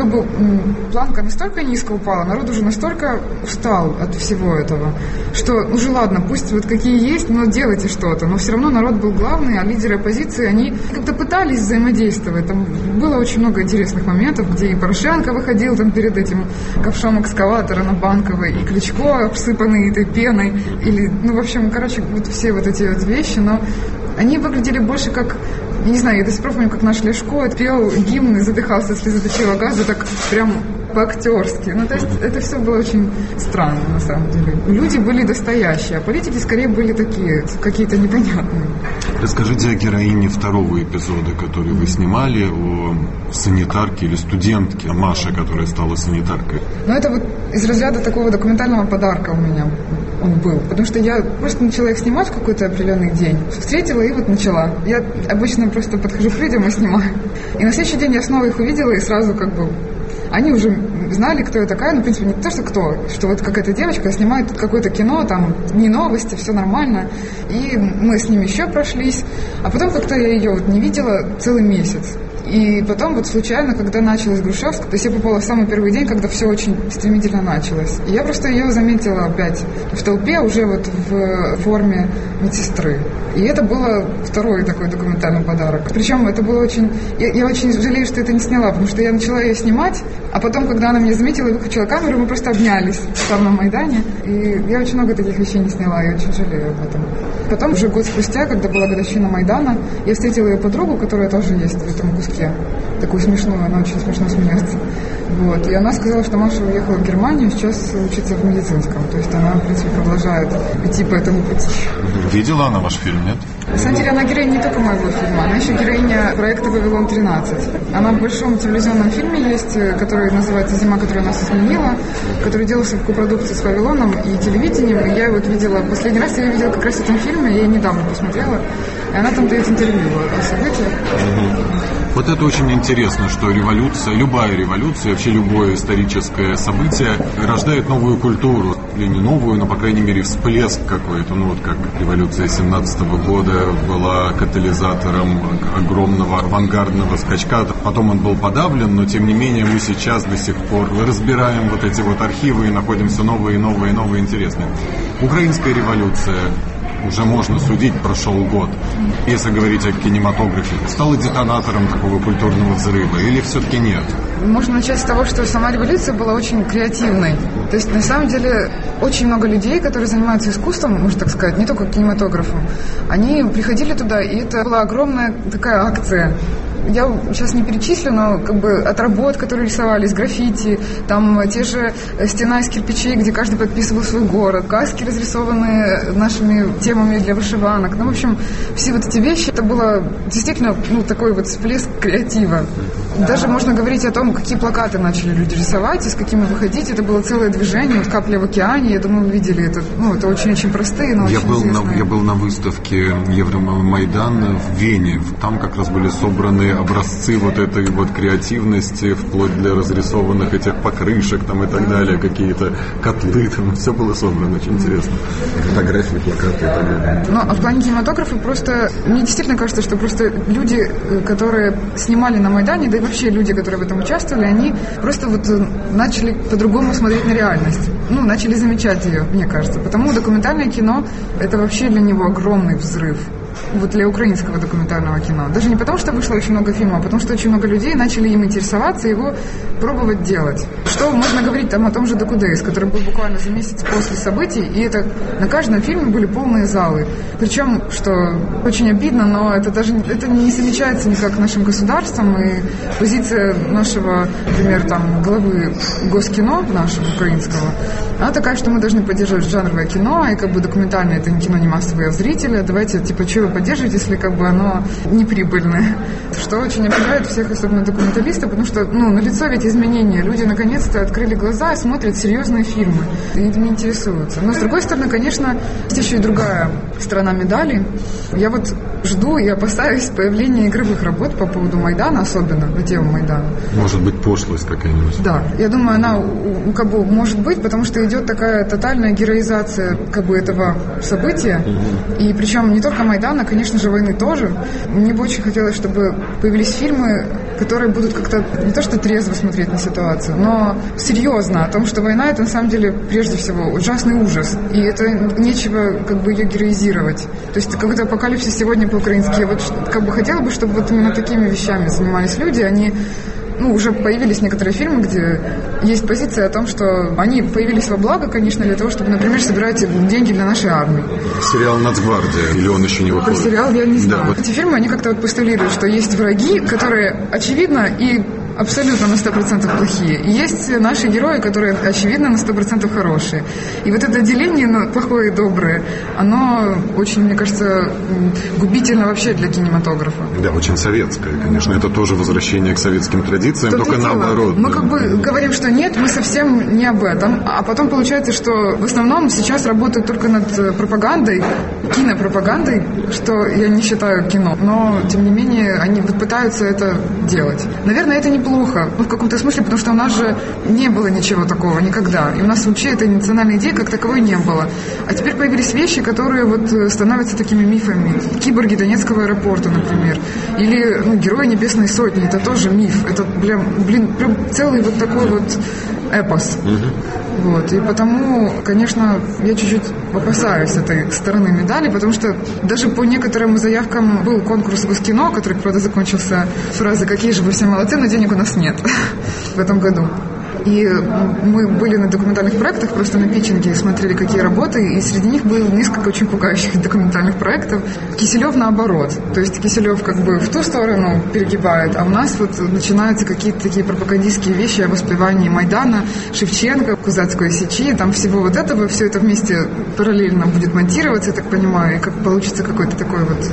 планка настолько низко упала, народ уже настолько устал от всего этого, что уже ладно, пусть какие есть, но делайте что-то. Но все равно народ был главный, а лидеры оппозиции, они как-то пытались взаимодействовать. Там было очень много интересных моментов, где и Порошенко выходил перед этим ковшом экскаватора на Банковой, и Кличко, обсыпанный этой пеной, или, все эти вещи, но они выглядели больше как, я не знаю, я до сих пор помню, как наш Лешко пел гимн и задыхался от слезоточивого газа, так прям по-актерски. Ну, то есть это все было очень странно, на самом деле. Люди были настоящие, а политики скорее были такие, какие-то непонятные.
Расскажите о героине второго эпизода, который вы снимали, о санитарке или студентке, о Маше, которая стала санитаркой.
Ну, это вот из разряда такого документального подарка у меня он был. Потому что я просто начала их снимать в какой-то определенный день. Встретила и вот начала. Я обычно просто подхожу к людям и снимаю. И на следующий день я снова их увидела и сразу как бы... Они уже знали, кто я такая, но, в принципе, не то, что кто, что вот какая-то девочка снимает какое-то кино, там, не новости, все нормально. И мы с ними еще прошлись. А потом как-то я ее вот не видела целый месяц. И потом вот случайно, когда началась Грушевская, то есть я попала в самый первый день, когда все очень стремительно началось. И я просто ее заметила опять в толпе, уже вот в форме медсестры. И это было второй такой документальный подарок. Причем это было очень... Я очень жалею, что это не сняла, потому что я начала ее снимать, а потом, когда она меня заметила и выключила камеру, мы просто обнялись там на Майдане. И я очень много таких вещей не сняла, я очень жалею об этом. Потом, уже год спустя, когда была годовщина Майдана, я встретила ее подругу, которая тоже есть в этом куске. Такую смешную, она очень смешно смеется. Вот. И она сказала, что Маша уехала в Германию, сейчас учится в медицинском. То есть она, в принципе, продолжает идти по этому пути.
Видела она ваш фильм, нет?
На самом деле, она героиня не только моего фильма, она еще героиня проекта «Вавилон-13». Она в большом телевизионном фильме есть, который называется «Зима, которая нас изменила», который делался в копродукции с «Вавилоном» и телевидением. И я вот видела, последний раз я ее видела как раз в этом фильме, я ее недавно посмотрела, и она там дает интервью о событиях.
Вот это очень интересно, что революция, любая революция, вообще любое историческое событие рождает новую культуру. Или не новую, но, по крайней мере, всплеск какой-то. Ну, вот как революция 17-го года была катализатором огромного авангардного скачка. Потом он был подавлен, но, тем не менее, мы сейчас до сих пор разбираем вот эти вот архивы и находим все новые интересные. Украинская революция, уже можно судить, прошел год. Если говорить о кинематографе, стала детонатором такого культурного взрыва или все-таки нет?
Можно начать с того, что сама революция была очень креативной. То есть, на самом деле, очень много людей, которые занимаются искусством, можно так сказать, не только кинематографом, они приходили туда, и это была огромная такая акция. Я сейчас не перечислю, но как бы от работ, которые рисовались, граффити, там те же стена из кирпичей, где каждый подписывал свой город, каски, разрисованные нашими темами для вышиванок. Ну, в общем, все вот эти вещи, это было действительно, ну, такой вот всплеск креатива. Даже можно говорить о том, какие плакаты начали люди рисовать и с какими выходить. Это было целое движение, вот «Капля в океане», я думаю, вы видели это. Ну, это очень-очень простые, но очень известные.
Я был на выставке Евромайдан в Вене. Там как раз были собраны образцы вот этой вот креативности, вплоть для разрисованных этих покрышек там и так далее, какие-то котлы, там все было собрано, очень интересно. Фотографии, плакаты и так далее.
Ну, а в плане кинематографа просто, мне действительно кажется, что просто люди, которые снимали на Майдане, да и вообще люди, которые в этом участвовали, они просто вот начали по-другому смотреть на реальность. Ну, начали замечать ее, мне кажется. Потому документальное кино – это вообще для него огромный взрыв. Вот для украинского документального кино. Даже не потому, что вышло очень много фильмов, а потому что очень много людей начали им интересоваться, его пробовать делать. Что можно говорить там о том же Docu Days, который был буквально за месяц после событий, и это на каждом фильме были полные залы. Причем, что очень обидно, но это даже это не замечается никак нашим государством, и позиция нашего, например, там, главы Госкино, нашего украинского, она такая, что мы должны поддерживать жанровое кино, и как бы документальное это не кино, не массовое, а зрителя. Давайте, типа, что вы поддерживаете, если как бы оно неприбыльное. Что очень обижает всех, особенно документалистов, потому что, ну, налицо ведь изменения. Люди наконец-то открыли глаза и смотрят серьезные фильмы. И этим интересуются. Но, с другой стороны, конечно, есть еще и другая сторона медали. Я вот жду и опасаюсь появления игровых работ по поводу Майдана, особенно на тему Майдана.
Может быть, пошлость какая-нибудь? Да.
Я думаю, она как бы может быть, потому что идет такая тотальная героизация как бы этого события. И причем не только Майдана, конечно же, войны тоже. Мне бы очень хотелось, чтобы появились фильмы, которые будут как-то не то что трезво смотреть на ситуацию, но серьезно о том, что война – это на самом деле прежде всего ужасный ужас. И это нечего как бы ее героизировать. То есть какой-то апокалипсис сегодня по-украински. Я вот как бы хотела бы, чтобы вот именно такими вещами занимались люди. Они, ну, уже появились некоторые фильмы, где есть позиция о том, что они появились во благо, конечно, для того, чтобы, например, собирать деньги для нашей армии.
Сериал «Нацгвардия», или он еще не выходит?
Про сериал я не знаю.
Да, вот.
Эти фильмы, они как-то вот постулируют, что есть враги, которые, очевидно, и абсолютно на 100% плохие. И есть наши герои, которые, очевидно, на 100% хорошие. И вот это деление на плохое и доброе, оно очень, мне кажется, губительно вообще для кинематографа.
Да, очень советское, конечно. Это тоже возвращение к советским традициям, только наоборот.
Мы как бы говорим, что нет, мы совсем не об этом. А потом получается, что в основном сейчас работают только над пропагандой, кинопропагандой, что я не считаю кино. Но, тем не менее, они пытаются это делать. Наверное, это неплохо, в каком-то смысле, потому что у нас же не было ничего такого никогда. И у нас вообще этой национальной идеи как таковой не было. А теперь появились вещи, которые вот становятся такими мифами. Киборги Донецкого аэропорта, например. Или Герои Небесной Сотни. Это тоже миф. Это, прям целый вот такой вот эпос. Вот. И потому, конечно, я чуть-чуть опасаюсь этой стороны медали, потому что даже по некоторым заявкам был конкурс Госкино, который, правда, закончился фразой «Какие же вы все молодцы, но денег у нас нет» в этом году. И мы были на документальных проектах, просто на питчинге смотрели, какие работы, и среди них было несколько очень пугающих документальных проектов. Киселев наоборот. То есть Киселев как бы в ту сторону перегибает, а у нас вот начинаются какие-то такие пропагандистские вещи о воспевании Майдана, Шевченко, Кузацкой Сечи, там всего вот этого, все это вместе параллельно будет монтироваться, я так понимаю, и как получится какой-то такой вот,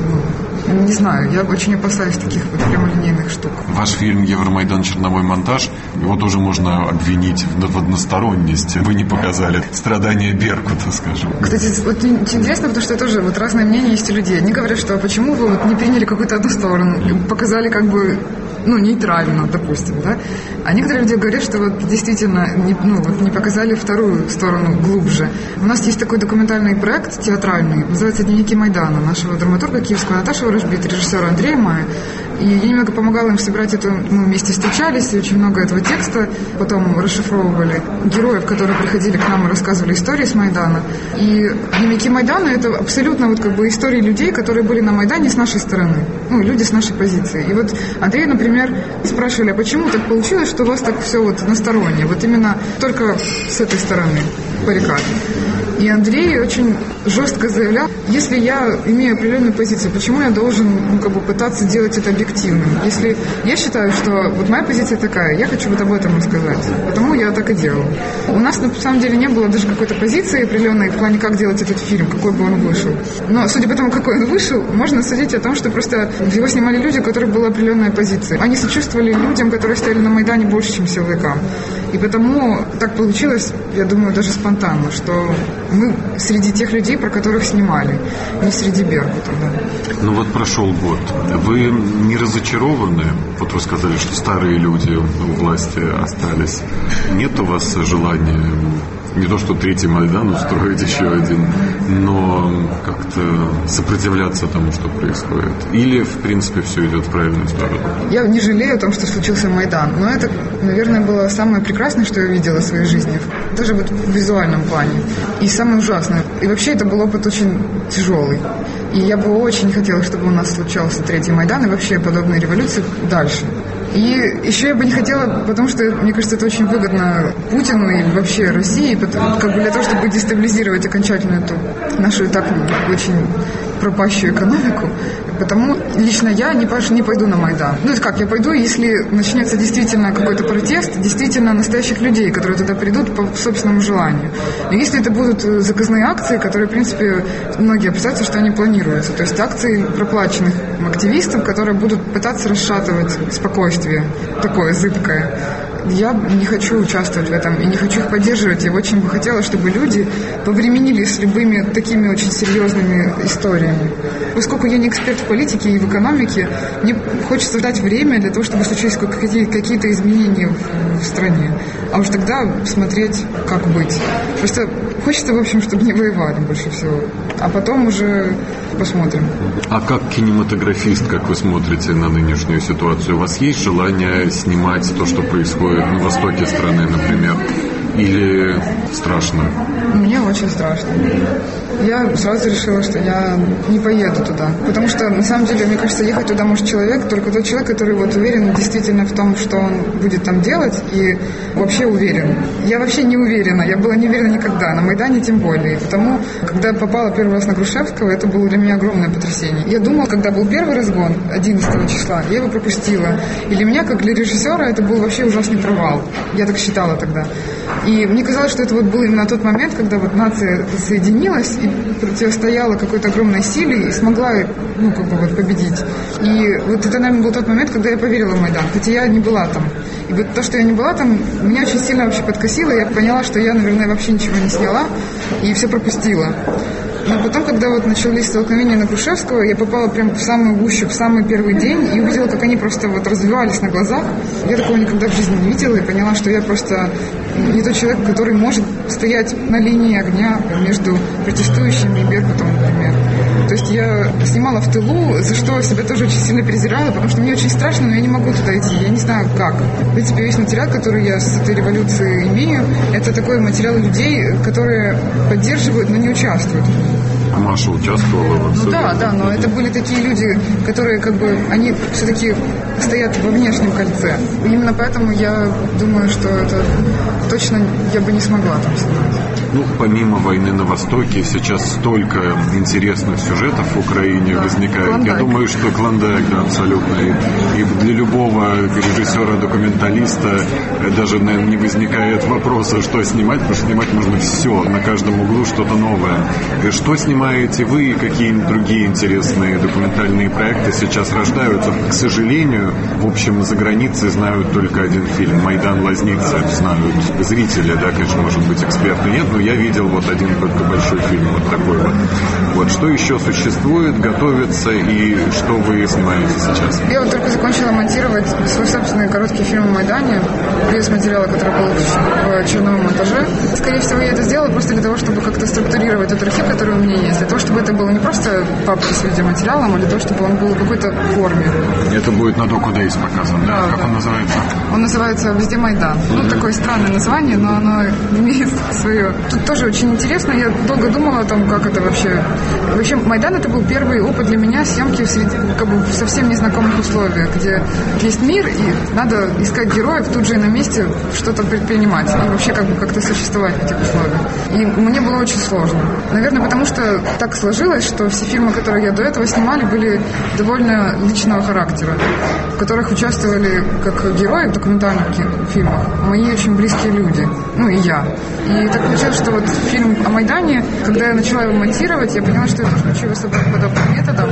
не знаю, я очень опасаюсь таких вот прямолинейных штук.
Ваш фильм «Евромайдан. Черновой монтаж», его тоже можно обвинить в односторонности. Вы не показали страдания Беркута, скажем.
Кстати, вот интересно, потому что тоже вот разные мнения есть у людей. Они говорят, что почему вы вот не приняли какую-то одну сторону, показали как бы нейтрально, допустим, да? А некоторые люди говорят, что вот действительно не показали вторую сторону глубже. У нас есть такой документальный проект театральный, называется «Дневники Майдана», нашего драматурга киевского Наташи Ворожбит, режиссера Андрея Мая. И я немного помогала им собирать это, мы вместе встречались, и очень много этого текста потом расшифровывали. Героев, которые приходили к нам и рассказывали истории с Майдана. И «Дневники Майдана» — это абсолютно вот как бы истории людей, которые были на Майдане с нашей стороны. Люди с нашей позиции. И вот Андрей, например, спрашивали, а почему так получилось, что у вас так все вот односторонне, вот именно только с этой стороны баррикад. И Андрей очень жестко заявлял, если я имею определенную позицию, почему я должен пытаться делать это объективным? Если я считаю, что вот моя позиция такая, я хочу вот об этом рассказать, потому я так и делал. У нас на самом деле не было даже какой-то позиции определенной в плане, как делать этот фильм, какой бы он вышел. Но судя по тому, какой он вышел, можно судить о том, что просто его снимали люди, у которых была определенная позиция. Они сочувствовали людям, которые стояли на Майдане больше, чем силовикам. И потому так получилось, я думаю, даже спонтанно, что мы среди тех людей, про которых снимали, не среди Беркута. Да.
Вот прошел год. Вы не разочарованы? Вот вы сказали, что старые люди у власти остались. Нет у вас желания не то, что третий Майдан устроить еще один, но как-то сопротивляться тому, что происходит? Или, в принципе, все идет в правильную сторону?
Я не жалею о том, что случился Майдан, но это, наверное, было самое прекрасное, что я видела в своей жизни, даже вот в визуальном плане. И самое ужасное. И вообще это был опыт очень тяжелый. И я бы очень хотела, чтобы у нас случался третий Майдан и вообще подобные революции дальше. И еще я бы не хотела, потому что, мне кажется, это очень выгодно Путину и вообще России, как бы для того, чтобы дестабилизировать окончательно эту нашу и так очень пропащую экономику. Потому лично я не пойду на Майдан. Я пойду, если начнется действительно какой-то протест, действительно настоящих людей, которые туда придут по собственному желанию. Но если это будут заказные акции, которые, в принципе, многие опасаются, что они планируются. То есть акции проплаченных активистов, которые будут пытаться расшатывать спокойствие, такое зыбкое. Я не хочу участвовать в этом и не хочу их поддерживать. Я очень бы хотела, чтобы люди повременили с любыми такими очень серьезными историями. Поскольку я не эксперт в политике и в экономике, мне хочется дать время для того, чтобы случились какие-то изменения в стране. А уж тогда смотреть, как быть. Просто хочется, в общем, чтобы не воевали больше всего. А потом уже посмотрим.
А как кинематографист, как вы смотрите на нынешнюю ситуацию? У вас есть желание снимать то, что происходит на востоке страны, например? или страшно?
Мне очень страшно. Я сразу решила, что я не поеду туда. Потому что, на самом деле, мне кажется, ехать туда может человек, только тот человек, который вот уверен действительно в том, что он будет там делать, и вообще уверен. Я вообще не уверена. Я была не уверена никогда. На Майдане тем более. И потому, когда я попала первый раз на Грушевского, это было для меня огромное потрясение. Я думала, когда был первый разгон, 11 числа, я его пропустила. И для меня, как для режиссера, это был вообще ужасный провал. Я так считала тогда. И мне казалось, что это вот был именно тот момент, когда вот нация соединилась и противостояла какой-то огромной силе и смогла, победить. И вот это, наверное, был тот момент, когда я поверила в Майдан, хотя я не была там. И вот то, что я не была там, меня очень сильно вообще подкосило. Я поняла, что я, наверное, вообще ничего не сняла и все пропустила. Но потом, когда вот начались столкновения на Грушевского, я попала прям в самую гущу, в самый первый день и увидела, как они просто вот развивались на глазах. Я такого никогда в жизни не видела и поняла, что я просто не тот человек, который может стоять на линии огня между протестующими и Беркутом, например. То есть я снимала в тылу, за что себя тоже очень сильно презирала, потому что мне очень страшно, но я не могу туда идти, я не знаю как. В принципе, весь материал, который я с этой революции имею, это такой материал людей, которые поддерживают, но не участвуют.
Маша участвовала в
Ну да, но это были такие люди, которые они все-таки стоят во внешнем кольце. Именно поэтому я думаю, что это точно я бы не смогла там снимать.
Ну, помимо войны на Востоке, сейчас столько интересных сюжетов в Украине возникает.
Клондайк.
Я думаю, что Клондайк, да, абсолютно. И для любого режиссера-документалиста даже, наверное, не возникает вопроса, что снимать, потому что снимать можно все, на каждом углу что-то новое. И что снимаете вы, и какие другие интересные документальные проекты сейчас рождаются? К сожалению, в общем, за границей знают только один фильм «Майдан Лазница». Знают зрители, да, конечно, может быть, эксперты нет, но я видел вот один только большой фильм, вот такой вот. Вот, что еще существует, готовится, и что вы снимаете сейчас?
Я вот только закончила монтировать свой собственный короткий фильм о Майдане, без материала, который был в черновом монтаже. Скорее всего, я это сделала просто для того, чтобы как-то структурировать тот архив, который у меня есть, для того, чтобы это было не просто папка с видеоматериалом, а для того, чтобы он был в какой-то форме.
Это будет на Доку Дейс показан, да? Как он называется?
Он называется «Везде Майдан». Ну, такое странное название, но оно имеет свое. Тут тоже очень интересно. Я долго думала о том, как это вообще... Вообще, Майдан — это был первый опыт для меня съемки в совсем незнакомых условиях, где есть мир, и надо искать героев тут же и на месте что-то предпринимать. И вообще как-то существовать в этих условиях. И мне было очень сложно. Наверное, потому что так сложилось, что все фильмы, которые я до этого снимали, были довольно личного характера, в которых участвовали как герои в документальных фильмах мои очень близкие люди. Ну и я. И так получилось, что вот фильм о Майдане, когда я начала его монтировать, я поняла, что я хочу его собрать подобным методом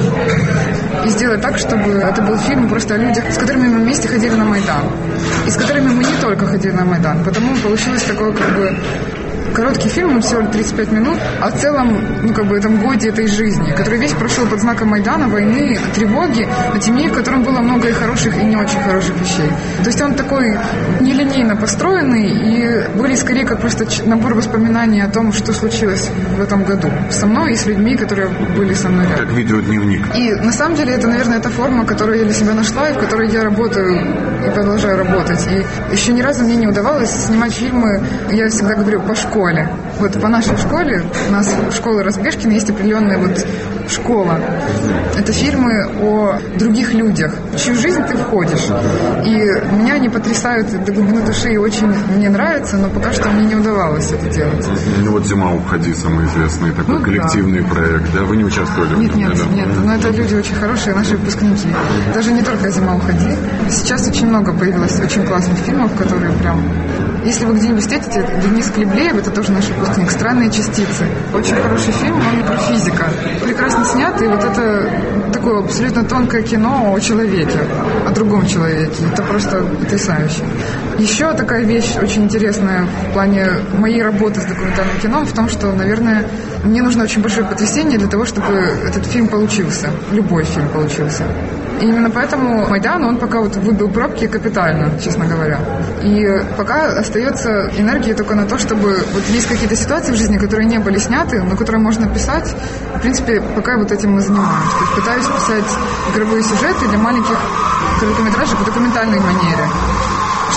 и сделать так, чтобы это был фильм просто о людях, с которыми мы вместе ходили на Майдан. И с которыми мы не только ходили на Майдан. Потому получилось такое короткий фильм, он всего 35 минут, о целом, этом годе этой жизни, который весь прошел под знаком Майдана, войны, тревоги, но тем не менее, в котором было много и хороших, и не очень хороших вещей. То есть он такой нелинейно построенный, и были скорее как просто набор воспоминаний о том, что случилось в этом году со мной и с людьми, которые были со мной рядом.
Как видеодневник.
И на самом деле это, наверное, та форма, которую я для себя нашла, и в которой я работаю и продолжаю работать. И еще ни разу мне не удавалось снимать фильмы, я всегда говорю, по школе. Вот по нашей школе, у нас школа Разбежкина, есть определенная школа. Это фильмы о других людях, в чью жизнь ты входишь. И меня они потрясают до глубины души и очень мне нравится, но пока что мне не удавалось это делать.
Ну вот «Зима, уходи», самый известный такой коллективный проект, да? Вы не участвовали в нем?
Нет, но это люди очень хорошие, наши выпускники. Даже не только «Зима, уходи». Сейчас очень много появилось очень классных фильмов, которые прям... Если вы где-нибудь встретите, Денис Клеблеев, это тоже наш выпускник, «Странные частицы». Очень хороший фильм, он про физика. Прекрасно снят, и вот это такое абсолютно тонкое кино о человеке, о другом человеке. Это просто потрясающе. Еще такая вещь очень интересная в плане моей работы с документальным кино в том, что, наверное, мне нужно очень большое потрясение для того, чтобы этот фильм получился. Любой фильм получился. И именно поэтому Майдан, он пока выбил пробки капитально, честно говоря. И пока остается энергия только на то, чтобы... есть какие-то ситуации в жизни, которые не были сняты, но которые можно писать. В принципе, пока этим и занимаюсь. То есть пытаюсь писать игровые сюжеты для маленьких короткометражек в документальной манере.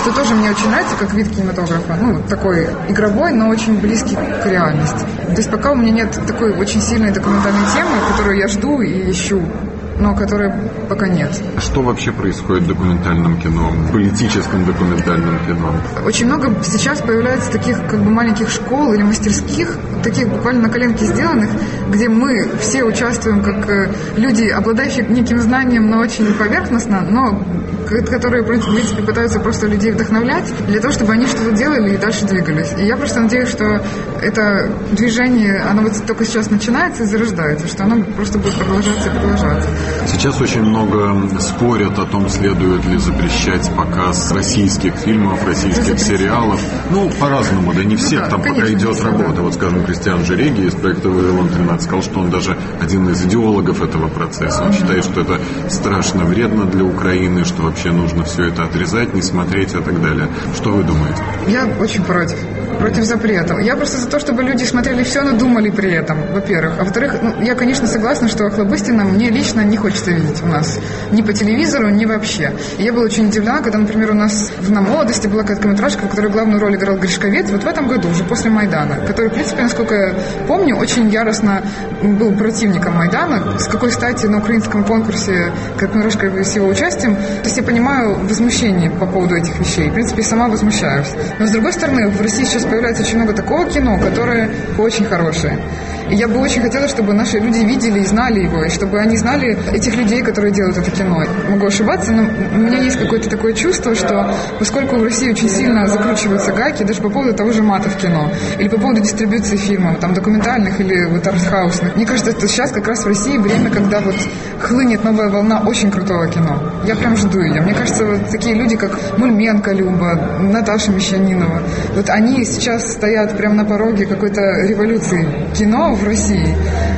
что тоже мне очень нравится, как вид кинематографа. Ну, такой игровой, но очень близкий к реальности. То есть пока у меня нет такой очень сильной документальной темы, которую я жду и ищу, но которой пока нет.
Что вообще происходит в документальном кино, в политическом документальном кино?
Очень много сейчас появляется таких как бы маленьких школ или мастерских, таких буквально на коленке сделанных, где мы все участвуем как люди, обладающие неким знанием, но очень поверхностно, но которые, в принципе, пытаются просто людей вдохновлять для того, чтобы они что-то делали и дальше двигались. И я просто надеюсь, что это движение, оно вот только сейчас начинается и зарождается, что оно просто будет продолжаться и продолжаться.
Сейчас очень много спорят о том, следует ли запрещать показ российских фильмов, российских сериалов. Ну, по-разному, да не всех, там конечно, пока идет работа. Да. Вот, скажем, Кристиан Джереги из проекта «Вавилон-13» сказал, что он даже один из идеологов этого процесса. Он считает, что это страшно вредно для Украины, что вообще нужно все это отрезать, не смотреть и так далее. Что вы думаете?
Я очень против запрета. Я просто за то, чтобы люди смотрели все, но думали при этом, во-первых. А во-вторых, я, конечно, согласна, что Охлобыстина мне лично не хочется видеть у нас. Ни по телевизору, ни вообще. И я была очень удивлена, когда, например, у нас на молодости была какая-то короткометражка, в которой главную роль играл Гришковец, вот в этом году, уже после Майдана, который, в принципе, насколько я помню, очень яростно был противником Майдана. С какой стати на украинском конкурсе короткометражка с его участием. То есть я понимаю возмущение по поводу этих вещей. В принципе, сама возмущаюсь. Но, с другой стороны, в России сейчас появляется очень много такого кино, которое очень хорошее. И я бы очень хотела, чтобы наши люди видели и знали его, и чтобы они знали этих людей, которые делают это кино. Могу ошибаться, но у меня есть какое-то такое чувство, что поскольку в России очень сильно закручиваются гайки, даже по поводу того же мата в кино, или по поводу дистрибуции фильмов, там, документальных или вот артхаусных, мне кажется, что сейчас как раз в России время, когда вот хлынет новая волна очень крутого кино. Я прям жду ее. Мне кажется, вот такие люди, как Мульменко Люба, Наташа Мещанинова, вот они сейчас стоят прямо на пороге какой-то революции кино в России.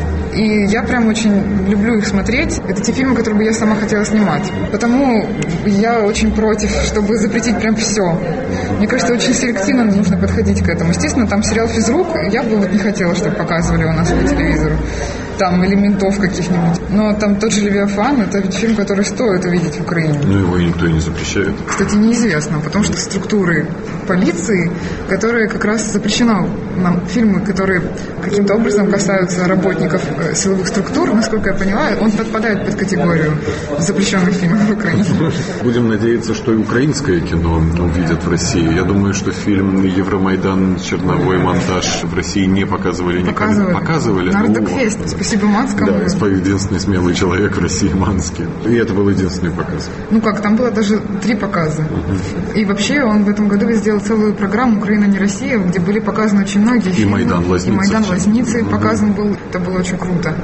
И я прям очень люблю их смотреть. Это те фильмы, которые бы я сама хотела снимать. Потому я очень против, чтобы запретить прям все. Мне кажется, очень селективно нужно подходить к этому. Естественно, там сериал «Физрук» я бы вот не хотела, чтобы показывали у нас по телевизору. Там, или «Ментов» каких-нибудь. Но там тот же «Левиафан» — это ведь фильм, который стоит увидеть в Украине.
Но его никто и не запрещает.
Кстати, неизвестно, потому что структуры полиции, которые как раз запрещено нам фильмы, которые каким-то образом касаются работников силовых структур, насколько я поняла, он подпадает под категорию запрещенных фильмов в Украине.
Будем надеяться, что и украинское кино увидят в России. Я думаю, что фильм «Евромайдан. Черновой монтаж» в России не показывали никогда. Показывали.
На Ардокфест. Спасибо Манскому.
Да, единственный смелый человек в России Манский. И это был единственный показ.
Ну как, там было даже 3 показа. И вообще он в этом году сделал целую программу «Украина, не Россия», где были показаны очень многие фильмы.
И «Майдан Лазницы».
И «Майдан Лазницы» показан был. Это было очень круто.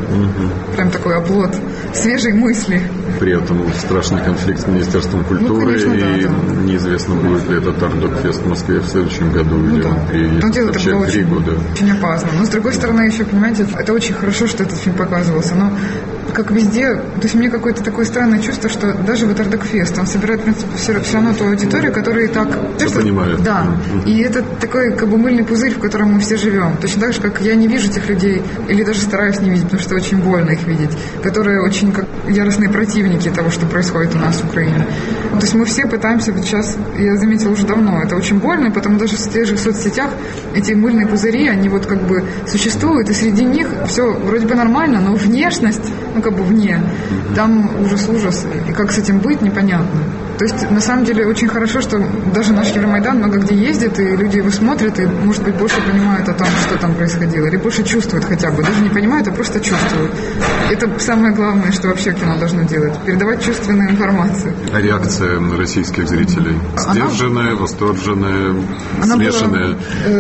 Прям такой оплот свежей мысли.
При этом страшный конфликт с Министерством культуры.
Конечно,
и
да.
неизвестно, будет ли этот Ардокфест в Москве в следующем году. Или он приедет вообще 3 года.
Очень опасно. Но с другой стороны, еще, понимаете, это очень хорошо, что этот фильм показывался. Но как везде, то есть мне какое-то такое странное чувство, что даже вот Ардокфест, он собирает, в принципе, все равно ту аудиторию, которая и так...
Все понимают.
Да. И это такой как бы мыльный пузырь, в котором мы все живем. Точно так же, как я не вижу тех людей, или даже стараюсь не видеть, потому что очень больно их видеть, которые очень как яростные противники того, что происходит у нас в Украине. То есть мы все пытаемся вот сейчас, я заметила уже давно, это очень больно, и потому даже в тех же соцсетях эти мыльные пузыри, они вот как бы существуют, и среди них все вроде бы нормально, но внешность, как бы вне, там ужас-ужас, и как с этим быть, непонятно. То есть, на самом деле, очень хорошо, что даже наш Евромайдан много где ездит, и люди его смотрят, и, может быть, больше понимают о том, что там происходило, или больше чувствуют хотя бы. Даже не понимают, а просто чувствуют. Это самое главное, что вообще кино должно делать. Передавать чувственную информацию.
А реакция российских зрителей? Сдержанная, восторженная, смешанная?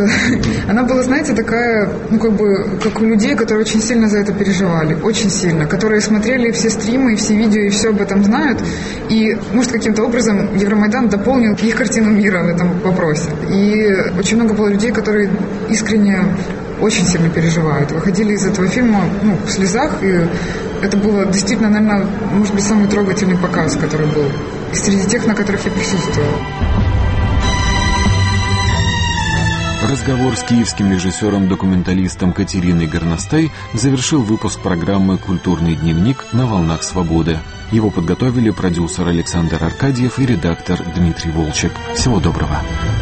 Она была, знаете, такая, как у людей, которые очень сильно за это переживали. Очень сильно. Которые смотрели все стримы, все видео, и все об этом знают. И, может, каким-то образом Евромайдан дополнил их картину мира в этом вопросе. И очень много было людей, которые искренне очень сильно переживают. Выходили из этого фильма в слезах, и это было действительно, наверное, может быть, самый трогательный показ, который был среди тех, на которых я присутствовала.
Разговор с киевским режиссером-документалистом Катериной Горностай завершил выпуск программы «Культурный дневник» на «Волнах свободы». Его подготовили продюсер Александр Аркадьев и редактор Дмитрий Волчек. Всего доброго.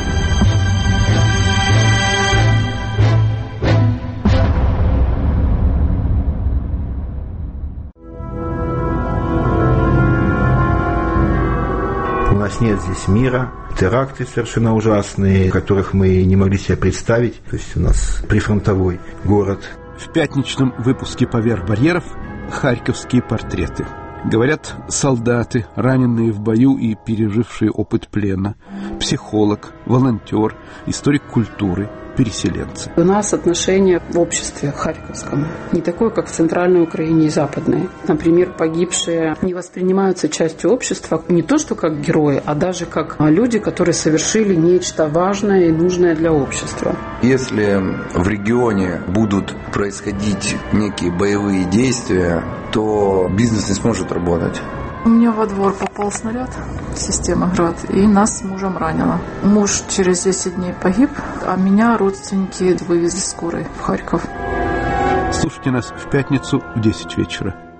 У нас нет здесь мира, теракты совершенно ужасные, которых мы не могли себе представить. То есть у нас прифронтовой город.
В пятничном выпуске «Поверх барьеров» харьковские портреты. Говорят, солдаты, раненые в бою и пережившие опыт плена, психолог, волонтер, историк культуры, переселенцы.
У нас отношение в обществе харьковском не такое, как в Центральной Украине и Западной. Например, погибшие не воспринимаются частью общества не то что как герои, а даже как люди, которые совершили нечто важное и нужное для общества.
Если в регионе будут происходить некие боевые действия, то бизнес не сможет работать.
У меня во двор попал снаряд системы «Град», и нас с мужем ранило. Муж через 10 дней погиб, а меня родственники вывезли скорой в Харьков.
Слушайте нас в пятницу в 10 вечера.